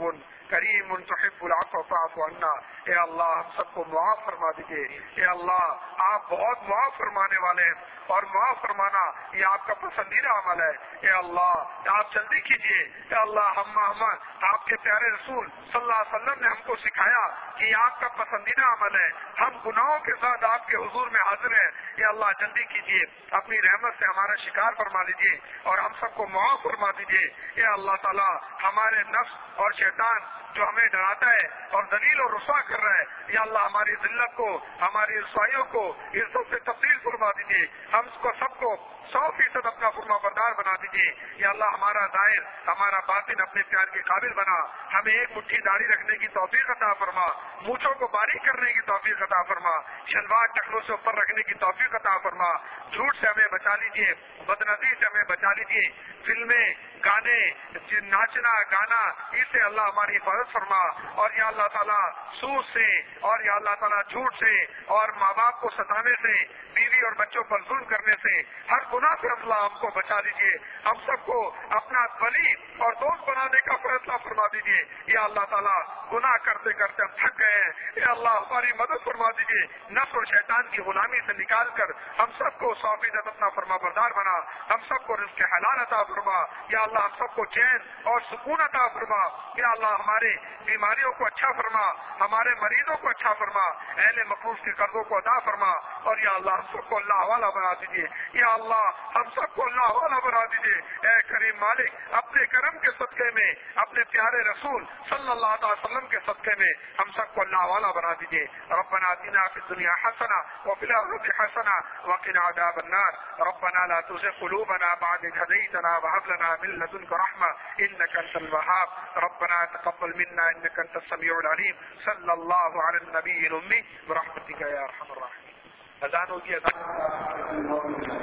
کریم تحب العفو فاعف عنا. اے اللہ ہم سب کو معاف فرما دیجیے. اے اللہ آپ بہت معاف فرمانے والے ہیں اور معاف فرمانا یہ آپ کا پسندیدہ عمل ہے. اے اللہ آپ جلدی کیجیے. اے اللہ ہم ہم آپ کے پیارے رسول صلی اللہ علیہ وسلم نے ہم کو سکھایا کہ یہ آپ کا پسندیدہ عمل ہے. ہم گناہوں کے ساتھ آپ کے حضور میں حاضر ہیں. اے اللہ جلدی کیجیے, اپنی رحمت سے ہمارا شکار فرما دیجیے اور ہم سب کو معاف فرما دیجیے. اے اللہ تعالیٰ ہمارے نفس اور شیطان جو ہمیں ڈراتا ہے اور ذلیل اور رسوا کر رہا ہے, یا اللہ ہماری ذلت کو, ہماری رسوائیوں کو عزت سے تبدیل فرما دیجیے. ہم کو سب کو سو فیصد اپنا فرما بردار بنا دیجیے. یا اللہ ہمارا ظاہر ہمارا باطن اپنے پیار کے قابل بنا. ہمیں ایک مٹھی داڑھی رکھنے کی توفیق عطا فرما, مونچھوں کو باریک کرنے کی توفیق عطا فرما, شلوار ٹخنوں سے اوپر رکھنے کی توفیق عطا فرما. جھوٹ سے ہمیں بچا لیجیے, بدنظری سے ہمیں بچا لیجیے. فلمیں, گانے, ناچنا گانا, اس سے اللہ ہماری حفاظت فرما. اور یا اللہ تعالیٰ سود سے اور یا اللہ تعالیٰ جھوٹ سے اور ماں باپ کو ستانے سے, بیوی اور بچوں پر ظلم کرنے سے, ہر گناہ سے اللہ ہم کو بچا دیجیے. ہم سب کو اپنا ولی اور دوست بنانے کا فیصلہ فرما دیجیے. یا اللہ تعالیٰ گناہ کرتے کرتے ہم تھک گئے ہیں. یا اللہ ہماری مدد فرما دیجیے. نفس اور شیطان کی غلامی سے نکال کر ہم سب کو سو فیصد اپنا فرما بردار بنا. ہم سب کو رزق حلال عطا فرما. یا اللہ ہم سب کو چین اور سکون عطا فرما. یا اللہ ہمارے بیماریوں کو اچھا فرما, ہمارے مریضوں کو اچھا فرما, اہل مقروض کے قرضوں کو ادا فرما. اور یا اللہ ہم سب کو اللہ والا بنا دیجیے. یا اللہ ہم سب کو اللہ والا بنا دیجیے. اے کریم مالک, اپنے کرم کے صدقے میں, اپنے پیارے رسول صلی اللہ علیہ وسلم کے صدقے میں ہم سب کو اللہ والا بنا دیجیے. ربنا آتنا فی الدنیا حسنہ وفی الآخرۃ حسنہ وقنا عذاب النار. ربنا لا تزغ قلوبنا بعد إذ هديتنا وهب لنا من لدنك رحمة إنك أنت الوهاب. ربنا تقبل منا إنك أنت السميع العليم. صلى الله على النبي الأمي برحمتك يا أرحم الراحمين. اذان ہوگی. اذان